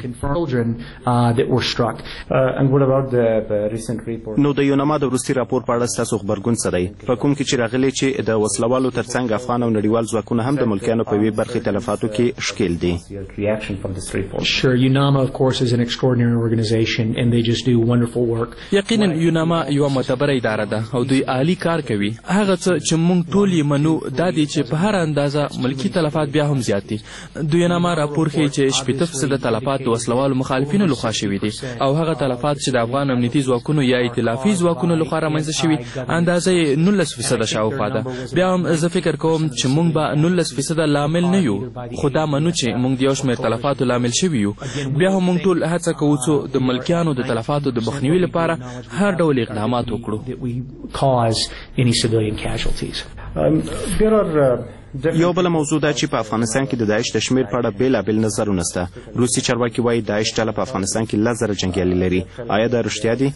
نو د یوناما د وروستي راپور په اړه ستاسو غبرګون څه دی؟ په کوم کې چې راغلی چې د وسلوالو ترڅنګ افغان او نړیوال ځواکونه هم د ملکیانو په یوې برخې تلفاتو کې ښکېل دي؟ Sure, UNAMA of course is an extraordinary organization and they just do wonderful work. یقینا یوناما یوه معتبره اداره ده او دوی عالی کار کوي. هغه څه چې موږ ټول ټول یې منو دا دی چې په هر اندازه ملکي تلفات بیا هم زیات دي. دویمه راپور ښیي چې 80% تلفات د وسلوالو مخالفینو لخوا شوي دي او هغه تلفات چې د افغان امنیتي ځواکونو یا ائتلافي ځواکونو لخوا رامنځته شوي اندازه یې 19% شاوخوا ده. بیا هم زه فکر کوم چې موږ به 19% لامل نه یو، خو دا منو چې موږ د یو شمېر تلفاتو لامل شوي یو. بیا هم موږ ټول هڅه کوو څو د ملکیانو د تلفاتو د مخنیوي لپاره هر ډول اقدامات وکړو. یو بل موضوع ده چې په افغانستان کې د داعش د شمیر په اړه بیلابیل نظرونه شته. روسي چارواکي وایي داعش ډله په افغانستان کې 10,000 جنګیالي لري. آیا دا رښتیا دي؟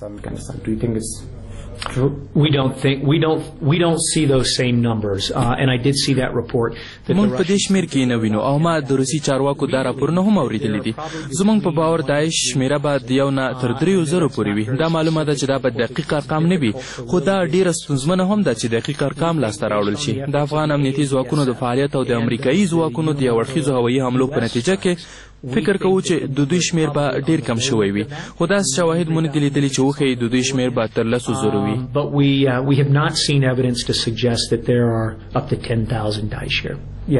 We don't see those same numbers, and I did see that report. موږ په دې شمیر کې نه وینو او ما د روسي چارواکو دا راپورونه هم اوریدلي دي. زموږ په باور داعش شمیره به د 1 نه تر 3,000 پورې وي. دا معلومه ده چې دا به دقیق ارقام نه وي، خو دا ډیره ستونزمنه هم ده چې دقیق ارقام لاسته راوړل شي. د افغان امنیتي ځواکونو د فعالیت او د امریکایي ځواکونو د یو اړخیزو هوایي حملو په نتیجه کې فکر کوو چې د دوی شمیر به ډیر کم شوی وي، خو داسې شواهد مو نه دي لیدلي چې وښیي د دوی شمیر به تر 10,000 وي. But we have not seen evidence to suggest that there are up to 10,000 Daesh here.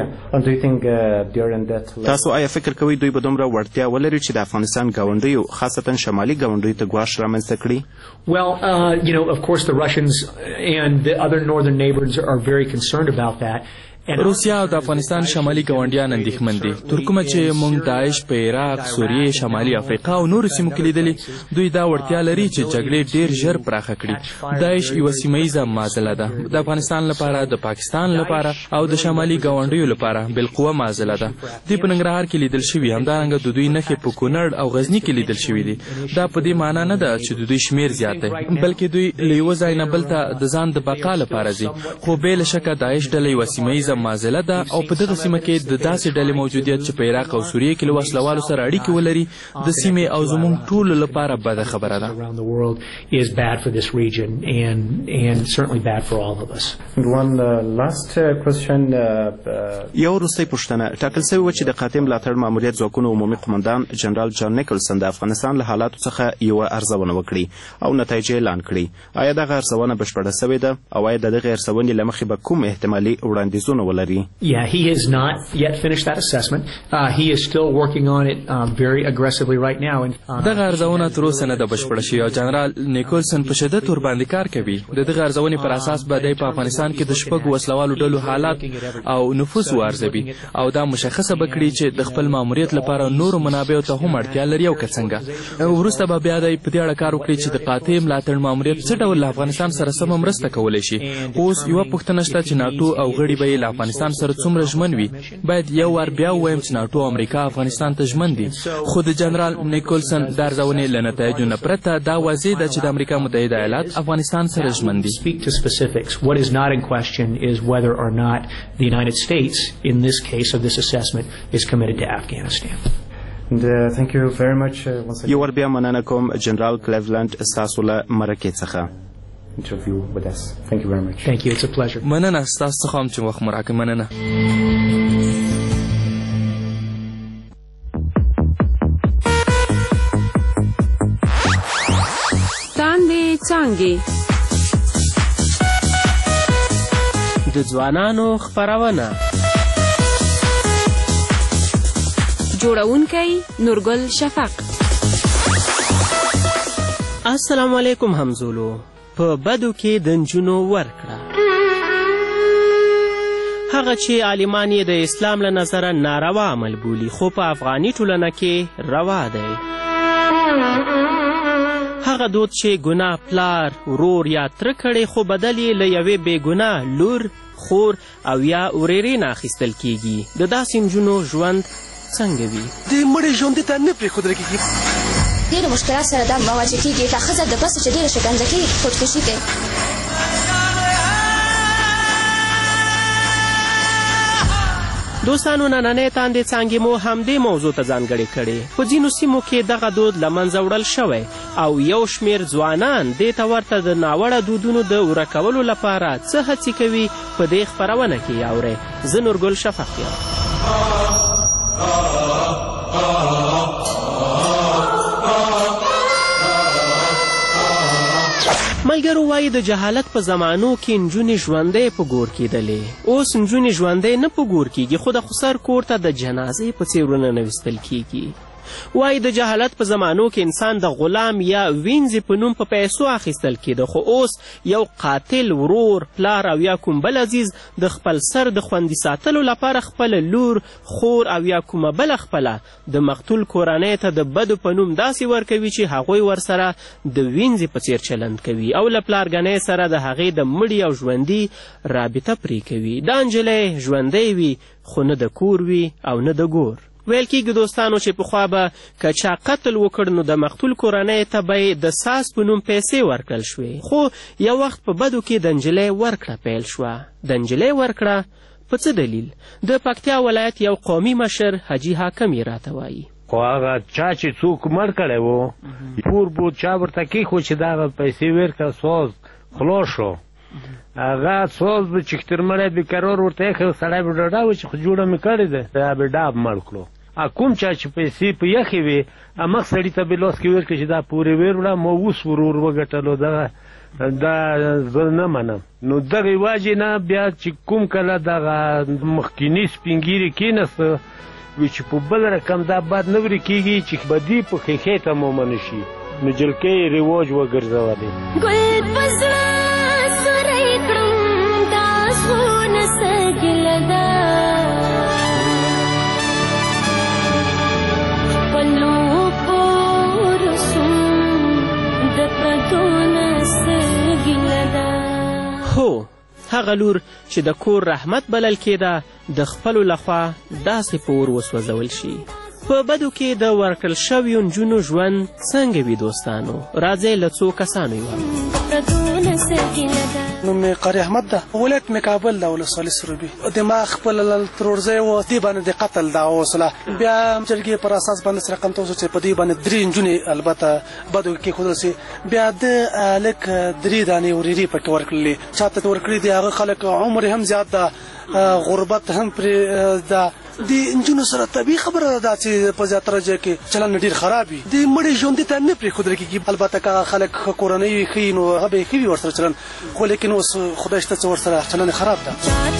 تاسو آیا فکر کوئ دوی به دومره وړتیا ولري چې د افغانستان ګاونډیو خاصتا شمالي ګاونډیو ته ګواښ رامنځته کړي؟ Well, of course the Russians and the other northern neighbors are very concerned about that. روسیا او د افغانستان شمالي ګاونډیان اندېښمن دي. تر کومه چې موږ داعش په عراق، سوریې، شمالي افریقا او نورو سیمو کې لیدلي، دوی دا وړتیا لري چې جګړې ډېر ژر پراخه کړي. داعش یوه سیمه ییزه معضله ده، د افغانستان لپاره، د پاکستان لپاره او د شمالي ګاونډیو لپاره بالقوه معضله ده. دوی په ننګرهار کې لیدل شوي، همدارنګه د دوی نښې په کونړ او غزني کې لیدل شوي دي. دا په دې معنا نه ده چې د دوی شمیر زیات دی، بلکې دوی له یوه ځای نه بل ته د ځان د بقا لپاره ځي. خو بې له شکه داعش ډله یوه سیمه ییزه معضله ده او په دغه سیمه کې د داسې ډلې موجودیت چې په عراق او سوریې کې له وسلوالو سره اړیکې ولري د سیمې او زموږ ټولو لپاره بده خبره ده. یو وروستۍ پوښتنه ټاکل شوې وه چې د قاطع ملاتړ ماموریت ځواکونو عمومي قمندان جنرال جان نیکلسن د افغانستان له حالاتو څخه یوه ارزونه وکړي او نتایج یې اعلان کړي. آیا دغه ارزونه بشپړه شوې ده او آیا د دغې ارزونې له مخې به کوم احتمالي وړاندیزونه ولري؟ Yeah, he has not yet finished that assessment. He is still working on it very aggressively right now. دغه ارزونه تر اوسه نه ده بشپړه شوې او جنرال نیکلسن په شدت ورباندې کار کوي. د دغه ارزونې پر اساس به دی په افغانستان کې د 6 وسلوالو ډلو حالات او نفوذ وارزوي او دا مشخصه به کړي چې د خپل ماموریت لپاره نورو منابعو ته هم اړتیا لري او که څنګه. وروسته به بیا دی په دې اړه کار وکړي چې د قاطع ملاتړ ماموریت څه ډول له افغانستان سره سمه مرسته کولی شي. اوس یوه پوښتنه شته چې ناټو او غړي به یې له افغانستان سره څومره ژمن وي. باید یو وار بیا ووایم چې ناټو او امریکا افغانستان ته ژمن دي، خو د جنرال نیکلسن د ارزونې له نتایجو نه پرته دا واضح ده چې د امریکا متحده ایالات افغانستان سره ژمن دي. What is not in question is whether or not the United States in this case of this assessment is committed to Afghanistan. Thank you very much. یو ور بیا مننه کوم جنرال کلیولند ستاسو له مرکې څخه. Interview with us. Thank you very much. Thank you. It's a pleasure. مننه ستاسو څخه هم چې وخت مو راکړی. مننه. تاندې څانګې د ځوانانو خپرونه. جوړونکی نورګل شفق. السلام علیکم همزولو. په بدو کې د نجونو ورکړه هغه چې عالمان یې د اسلام له نظره ناروا عمل بولي، خو په افغاني ټولنه کې روا دی. هغه دود چې ګناه پلار، ورور یا تره کړی، خو بدل یې له یوې بېګناه لور، خور او یا ورېرې نه اخیستل کیږي. د داسې نجونو ژوند څنګه وي؟ د مړې ژوندي ته نه پرېښودل کېږي. ډېرو مشکلات سره دا مواجه کېږي. دا ښځه د پسه چې ډېره شکنجه کېږي خودکشي کوي. دوستانو، نننۍ تاندې څانګې مو همدې موضوع ته ځانګړې کړې. په ځینو سیمو کې دغه دود له منځه وړل شوی او یو شمېر ځوانان دې ته ورته د ناوړه دودونو د ورکولو لپاره څه هڅې کوي، په دې خپرونه کې یې اورئ. زه نورګل شفق یم. ملګرو وایي د جهالت په زمانو کې نجونې ژوندۍ په ګور کېدلې. اوس نجونې ژوندۍ نه په ګور کېږي خو د خسر کور ته د جنازې په څېر ورننویستل کېږي. وایي د جهالت په زمانو کې انسان د غلام یا وینځې په نوم په پیسو اخیستل کېده خو اوس یو قاتل ورور پلار او یا کوم بل عزیز د خپل سر د خوندي ساتلو لپاره خپله لور خور او یا کومه بله خپله د مقتول کورنۍ ته د بدو په نوم داسې ورکوي چې هغوی ورسره د وینځې په څیر چلند کوي او له پلارګنۍ سره د هغې د مړي او ژوندي رابطه پرې کوي. دا نجلۍ ژوندۍ وي خو نه د کور وي او نه د ګور. ویل کېږي دوستانو چې پخوا به که چا قتل وکړ نو د مقتول کورنۍ ته به د ساس په نوم پیسې ورکړل شوې خو یو وخت په بدو کې د نجلۍ ورکړه پیل شوه. د نجلۍ ورکړه په څه دلیل؟ د پکتیا ولایت یو قومي مشر حاجي حاکم یې راته وایي. خو هغه چا چې څوک مړ کړی و پور بود چا ورته کېښود چې دغه پیسې ورکړه سوز خلاص شو. هغه سوز به چې تر مړی بېقرار ورته ایښی سړی به ډاډه و چې خو جوړه مې کړې ده دا به ډاب مړ کړو. کوم چا چې پیسې په یخې وې همغه سړي ته به لاس کې ورکړي چې دا پورې ویې وړه ما اوس ورور وګټلو دغه دا زه نه منم. نو دغې وجې نه بیا چې کوم کله دغه مخکیني سپین ږیري کېناسته وي چې په بل رقم دا بد نه ورې کېږي چې بدي په ښیښې ته مومنه شي. نو جلکۍ یې رواج وګرځولی. هو هغه لور چې د کور رحمت بلل کېده د خپلو لخوا داسې په اور وسوځول شي. په بدو کې د ورکړل شویو نجونو ژوند څنګه وي دوستانو؟ راځئ له څو کسانو یې واورو. نوم مې قاری احمد ده، ولایت مې کابل ده، ولسوالي سروبي. د ما خپل ترورزی و دې باندې د قتل دعوه وسله. بیا جرګې پر اساس باندې سره رقم ته وسو چې په دې باندې 3 نجونې البته بدو کې ښودل سي. بیا د لږ 3 دانې ورېرې پکې ورکړلې. چاته ورکړي دي هغه خلک عمر هم زیات ده، غربت هم پرې ده. د نجونو سره طبیعي خبره ده چې په زیاتره ځای کې چلند ډېر خراب وي. د مړي ژوندي ته نه پرېښودل کېږي. البته که خلک ښه کورنۍ ښه وي نو هغه به یې ښه وي ورسره چلند، خو لیکن اوس خدای شته چې ورسره چلند خراب ده.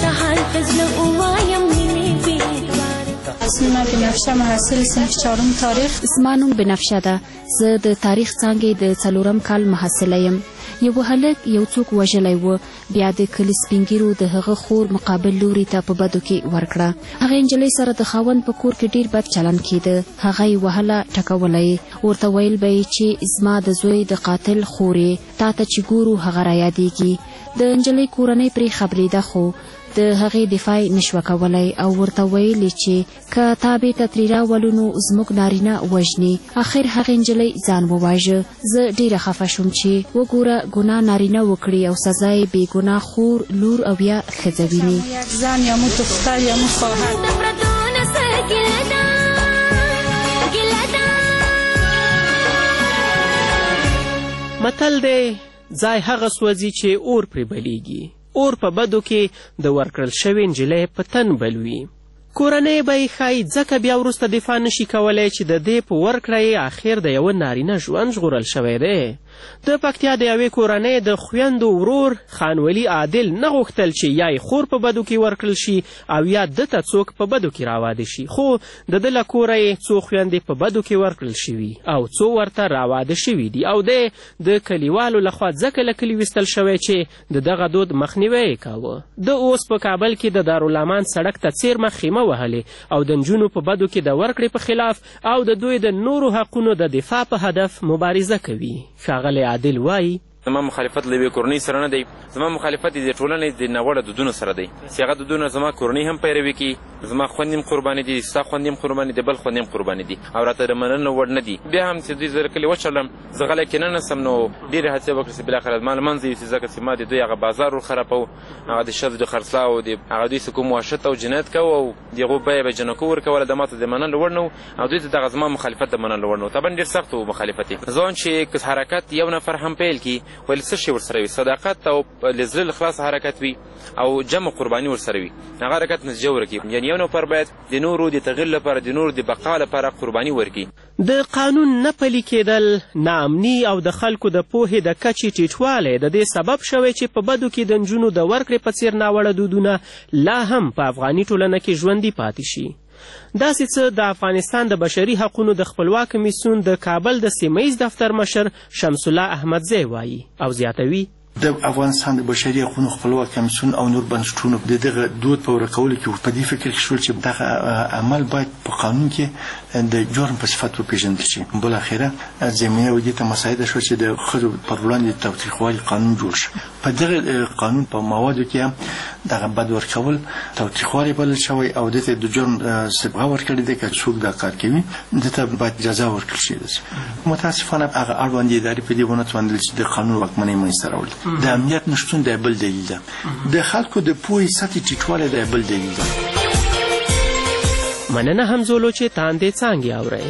اسم من بنفشه، محصل صنف 4 تاریخ. زما نوم بنفشه ده، زه د تاریخ څانګې د 4 کال محصله یم. یو هلک یو څوک وژلی و، بیا د کلي سپین ږیرو د هغه خور مقابل لوري ته په بدو کې ورکړه. هغې نجلۍ سره د خاوند په کور کې ډېر بد چلند کېده. هغه یې وهله، ټکوله یې، ورته ویل به یې چې زما د زوی د قاتل خور یې، تا ته چې ګورو هغه رایادېږي. د نجلۍ کورنۍ پرې خبرېده خو د هغې دفاع نشوه کولی او ورته ویلې چې که تا بېرته ترې راولو نو زموږ نارینه وژني. اخر هغې نجلۍ ځان وواژه. زه ډېره خفه شوم چې وګوره ګناه نارینه وکړي او سزا یې بې ګناه خور، لور او یا ښځه ویني. زن یا مو دختر یا مو خواهر. متل دی ځای هغه سوځي چې اور پرې بلیږي. اور په بدو کې د ورکړل شوې نجلۍ په تن بل وي. کورنۍ به یې ښایي ځکه بیا وروسته دفاع نشي کولی چې د دې په ورکړه یې اخر د یوه نارینه ژوند ژغورل شوی دی. د پکتیا د یوې کورنۍ د خویندو ورور خانولي عادل نه غوښتل چې یا یې خور په بدو کې ورکړل شي او یا ده ته څوک په بدو کې راواده شي، خو د ده له کوره یې څو خویندې په بدو کې ورکړل شوي او څو ورته راواده شوي دي او دی د کلیوالو لخوا ځکه له کلي ویستل شوی چې د دغه دود مخنیوی یې کاوه. د اوس په کابل کې د دارالامان سړک ته څیرمه خیمه وهلې او د نجونو په بدو کې د ورکړې په خلاف او د دوی د نورو حقونو د دفاع په هدف مبارزه کوي. ښاغلی عادل وایي زما مخالفت له یوې کورنۍ سره نه دی، زما مخالفت د ټولنې د ناوړه دودونو سره دی چې هغه دودونه زما کورنۍ هم پیروي کوي. زما خویندې هم قرباني دي، ستا خویندې هم قرباني دي، بل خویندې هم قرباني دي او راته د مننې وړ نه دي. بیا هم چې دوی زه کلي وچلم زه غلی کېننستم نو ډېرې هڅې وکړې چې بالاخره زما له منځه یوسي، ځکه چې ما د دوی هغه بازار ورخرابو، هغه د ښځو د خرڅلاو هغه دوی څه کوم وحشت او جنایت کوو او د هغو بیه به جنکو ورکوله. د ما ته د منلو وړ نه و او دوی ته دغه زما مخالفت د منلو وړ نه و. طبعا ډېر سخت و مخالفت یې. ځان چې حرکت یو نفر هم پیل کړي ویل څه شی ورسره وي، صداقت او له زړه له خلاصه حرکت وي او جمع قرباني ورسره وي، هغه حرکت نتیجه ورکړي. یعنې یو نفر باید د نورو د تغیر لپاره، د نورو د بقا لپاره قرباني ورکړي. د قانون نه پلي کېدل، ناامني او د خلکو د پوهې د کچې ټیټوالی د دې سبب شوی چې په بدو کې د نجونو د ورکړې په څیر ناوړه دودونه لا هم په افغاني ټولنه کې ژوندي پاتې شي. داسې څه د افغانستان د بشري حقونو د خپلواک کمیسیون د کابل د سیمهیز دفتر مشر شمس الله احمدزی وایي او زیاتوي د افغانستان د بشري حقوقو خپلواک کمیسیون او نور بنسټونو د دغه دود په ورکولو کې په دې فکر کې شول چې دغه عمل باید په قانون کې د جرم په صفت وپېژندل شي. بالاخره زمینه ودې ته مساعده شو چې د ښځو پر وړاندې تاوتریخوالي قانون جوړ شي. په دغه قانون په موادو کې هم دغه بد ورکول تاوتریخوالي بلل شوی او دته د جرم صبغه ورکړې ده چې څوک دا کار کوي دته باید جزا ورکړل شي. متاسفانه هغه اړوند ادارې په دې ونه توانېدل چې د قانون واکمنۍ منځته راوړي. د امنیت نشتون د بل دلیل ده. د خلکو د پوهې سطحې ټیټوالی د بل دلیل ده. مننه همزولو چې تاندې څانګې اورئ.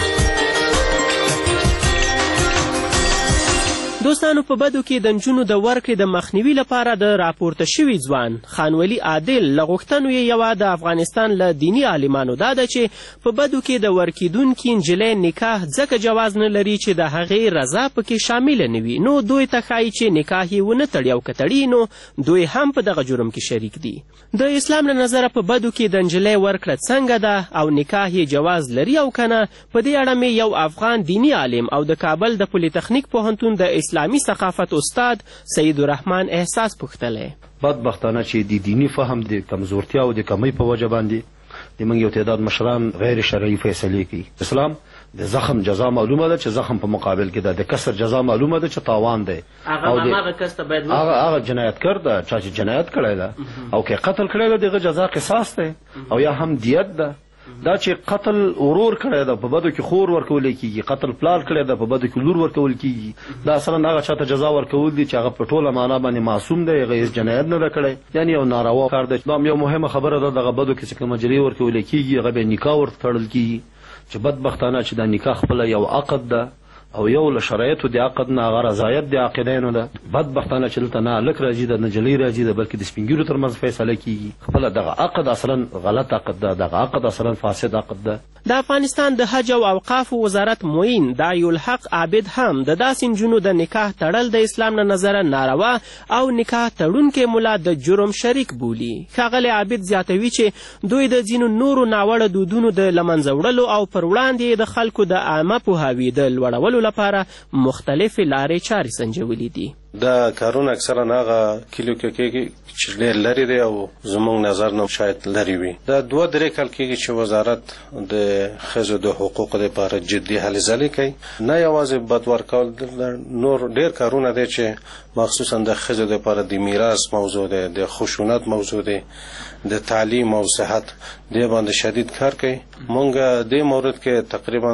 دوستانو، په بدو کې د نجونو د ورکړې د مخنیوي لپاره د راپورته شوي ځوان خانولي عادل له غوښتنو یې یوه د افغانستان له دیني عالمانو دا ده چې په بدو کې د ورکېدونکي نجلۍ نکاح ځکه جواز نه لري چې د هغې رضا پکې شامله نه وي، نو دوی ته ښایي چې نکاح یې ونه تړي او که تړي نو دوی هم په دغه جرم کې شریک دي. د اسلام له نظره په بدو کې د نجلۍ ورکړه څنګه ده او نکاح یې جواز لري او که نه، په دې اړه مې یو افغان دیني عالم او د کابل د پولیتخنیک پوهنتون د اسلامي ثقافت استاد سید الرحمن احساس پوښتلی. بدبختانه چې د دینی فهم د کمزورتیا او د کمی په وجه باندې د موږ یو تعداد مشران غیر شرعي فیصلې کوي. اسلام د زخم جزا معلومه ده چې زخم په مقابل کې ده، د کسر جزا معلومه ده چې تاوان دی، او هغه کس ته باید هغه جنایتکار ده چا چې جنایت کړی ده او که قتل کړی ده دغه جزا قصاص دی او یا هم دیت ده. دا چې قتل ورور کړی ده په بدو کې خور ورکول کېږي، قتل پلار کړی ده په بدو کې لور ورکول کېږي. دا اصلا هغه چاته جزا ورکول دي چې هغه په ټوله معنا باندې معصوم دی، هغه هېڅ جنایت نه ده کړی، یعنې یو ناروا کار دی. دا یو مهمه خبره ده دغه بدو کې چې کومه جرې ورکول کېږي هغه بیا نکاح ورته تړل کېږي چې بدبختانه چې دا نکاح خپله یو عقد ده او یو له شرایطو د عقد نه هغه رضایت د عاقلینو ده. بدبختانه چې دلته نه هلک راځي د نجلۍ راځي ده بلکې د سپین ږیرو ترمنځ فیصله کېږي. خپله دغه عقد اصلا غلط عقد ده، دغه عقد اصلا فاسد عقد ده. د افغانستان د حج او اوقافو وزارت معین دایالحق عابد هم د داسې نجونو د نکاح تړل د اسلام له نظره ناروا او نکاح تړونکی ملا د جرم شریک بولي. ښاغلی عابد زیاتوي چې دوی د ځینو نورو ناوړه دودونو د له منځه وړلو او پر وړاندې د خلکو د عامه پوهاوي د لوړولو لپاره مختلفې لارې چارې سنجولي دي. دا کارونه اکثرا هغه کلیو کې کېږي چې ډېر لرې دی او زموږ نظر نه شاید لرې وي. دا 2-3 کال کېږي چې وزارت د ښځو د حقوقو لپاره جدي هلې ځلې کوي. نه یوازې بد ورکول، نور ډېر کارونه دی چې مخصوصا د ښځو لپاره د میراث موضوع دی، د خشونت موضوع دی، د تعلیم او صحت دې باندې شدید کار کوي. مونږ دې مورد کې تقریبا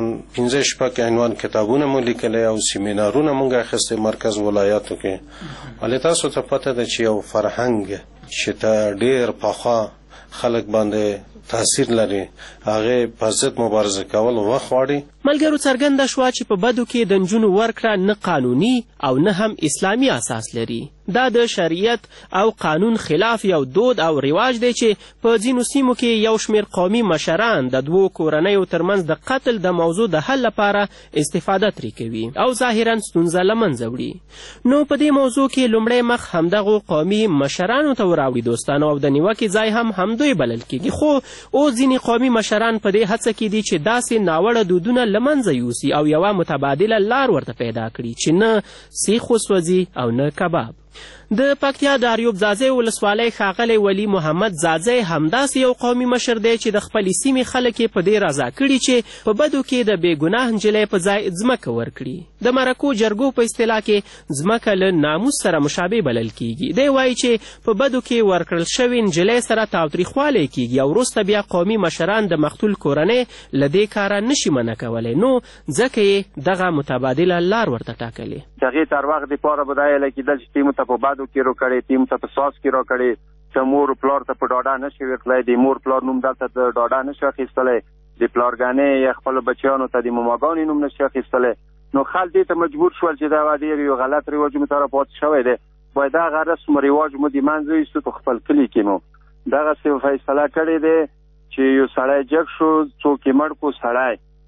15 عنوان کتابونه مو لیکلي او سیمینارونه مونږ اخیستي مرکز ولایاتو کې. ولې تاسو ته پته ده چې یو فرهنګ چې ته ډېر پخوا خلک باندې تاثیر لري هغه په ضد مبارزه کول وخت غواړي. ملګرو، څرګنده شوه چې په بدو کې د نجونو ورکړه نه قانوني او نه هم اسلامي اساس لري. دا د شریعت او قانون خلاف یو دود او رواج دی چې په ځینو سیمو کې یو شمېر قومي مشران د دوو کورنیو ترمنځ د قتل د موضوع د حل لپاره استفاده ترې کوي او ظاهرا ستونزه له منځه وړي. نو په دې موضوع کې لومړی مخ همدغو قومي مشرانو ته وراوړي دوستانو، او د نیوکې ځای هم همدوی بلل کېږي. خو اوس ځینې قومي مشران په دې هڅه کې دي چې داسې ناوړه دودونه له منځه یوسي او یوه متبادله لار ورته پیدا کړي چې نه سیخ وسوځي او نه کباب. د پکتیا د اریوب ځاځی ولسوالۍ ښاغلی ولی محمد ځاځی همداسې یو قومي مشر دی چې د خپلې سیمې خلک یې په دې رضا کړي چې په بدو کې د بې ګناه نجلۍ په ځای ځمکه ورکړي. د مرکو جرګو په اصطلاح کې ځمکه له ناموس سره مشابه بلل کیږي. دی وایي چې په بدو کې ورکړل شوې نجلۍ سره تاوتریخوالی کیږي او وروسته بیا قومي مشران د مقتول کورنۍ له دې کاره نشي منع کولی، نو ځکه یې دغه متبادله لار ورته ټاکلې. هغې تر وخت دپاره به دا ویلی کېدل چې تیمو ته په بدو کې راکړې، تیمو ته په ساس کې راکړې، چې مور پلار ته په ډاډه نشي ورتلی، د مور پلار نوم دلته د ډاډه نشي اخیستلی، د پلارګانې یا خپلو بچیانو ته د مماګانې نوم نشي اخیستلی. نو خلک دې ته مجبور شول چې دا ډېر یو غلط رواج مو طرف پاتې شوی دی، باید دغه رسم رواج مو د منځه ویستو په خپل کلي کې مو دغسې فیصله کړې دی چې یو سړی جګ شو څوک یې مړ کو سړی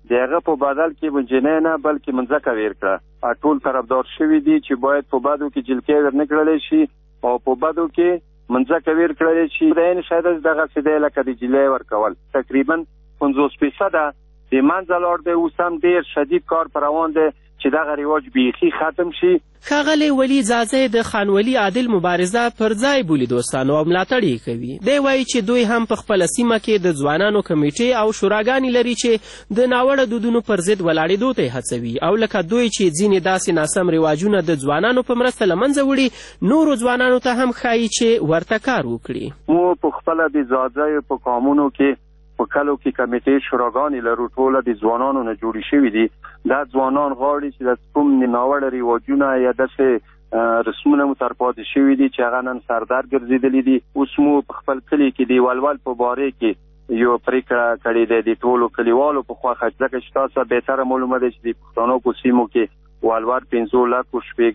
د هغه په بدل کې جنۍ نه بلکې مځکه ویر کړه. ټول طرفدار شوي دي چې باید په بدو کې جلکې ورنه کړلی شي او په بدو کې مځکه ویر کړلی شي. د عین شاید دغسې دی لکه د جلۍ ورکول. تقریبا 50% د منځه لاړ دی. اوس هم ډېر شدید کار په روان دی چې دغه رواج بیخي ختم شي. ښاغلی ولي ځاځی د خانولي عادل مبارزه پر ځای بولي دوستانو او ملاتړ یې کوي. دی وایي چې دوی هم په خپله سیمه کې د ځوانانو کمیټې او شوراګانې لري چې د ناوړه دودونو پر ضد ولاړېدو ته یې هڅوي او لکه دوی چې ځینې داسې ناسم رواجونه د ځوانانو په مرسته له منځه وړي نورو ځوانانو ته هم ښایي چې ورته کار وکړي. مو په خپله د ځاځیو په قامونو کې په کلو کې کمیټې شوراګانې لرو. ټوله د ځوانانو نه جوړې شوي دي. دا ځوانان غواړي چې د کوم ناوړه رواجونه یا داسې رسمونه مو تر پاتې شوي دي چې هغه نن سردار ګرځېدلي دي. اوس مو په خپل کلي کې د ولول په باره کې یو پریکړه کړې ده د ټولو کلیوالو په خواخه، ځکه چې تاسو بهتره معلومه ده چې د پښتنو په سیمو کې ولور 15 لک او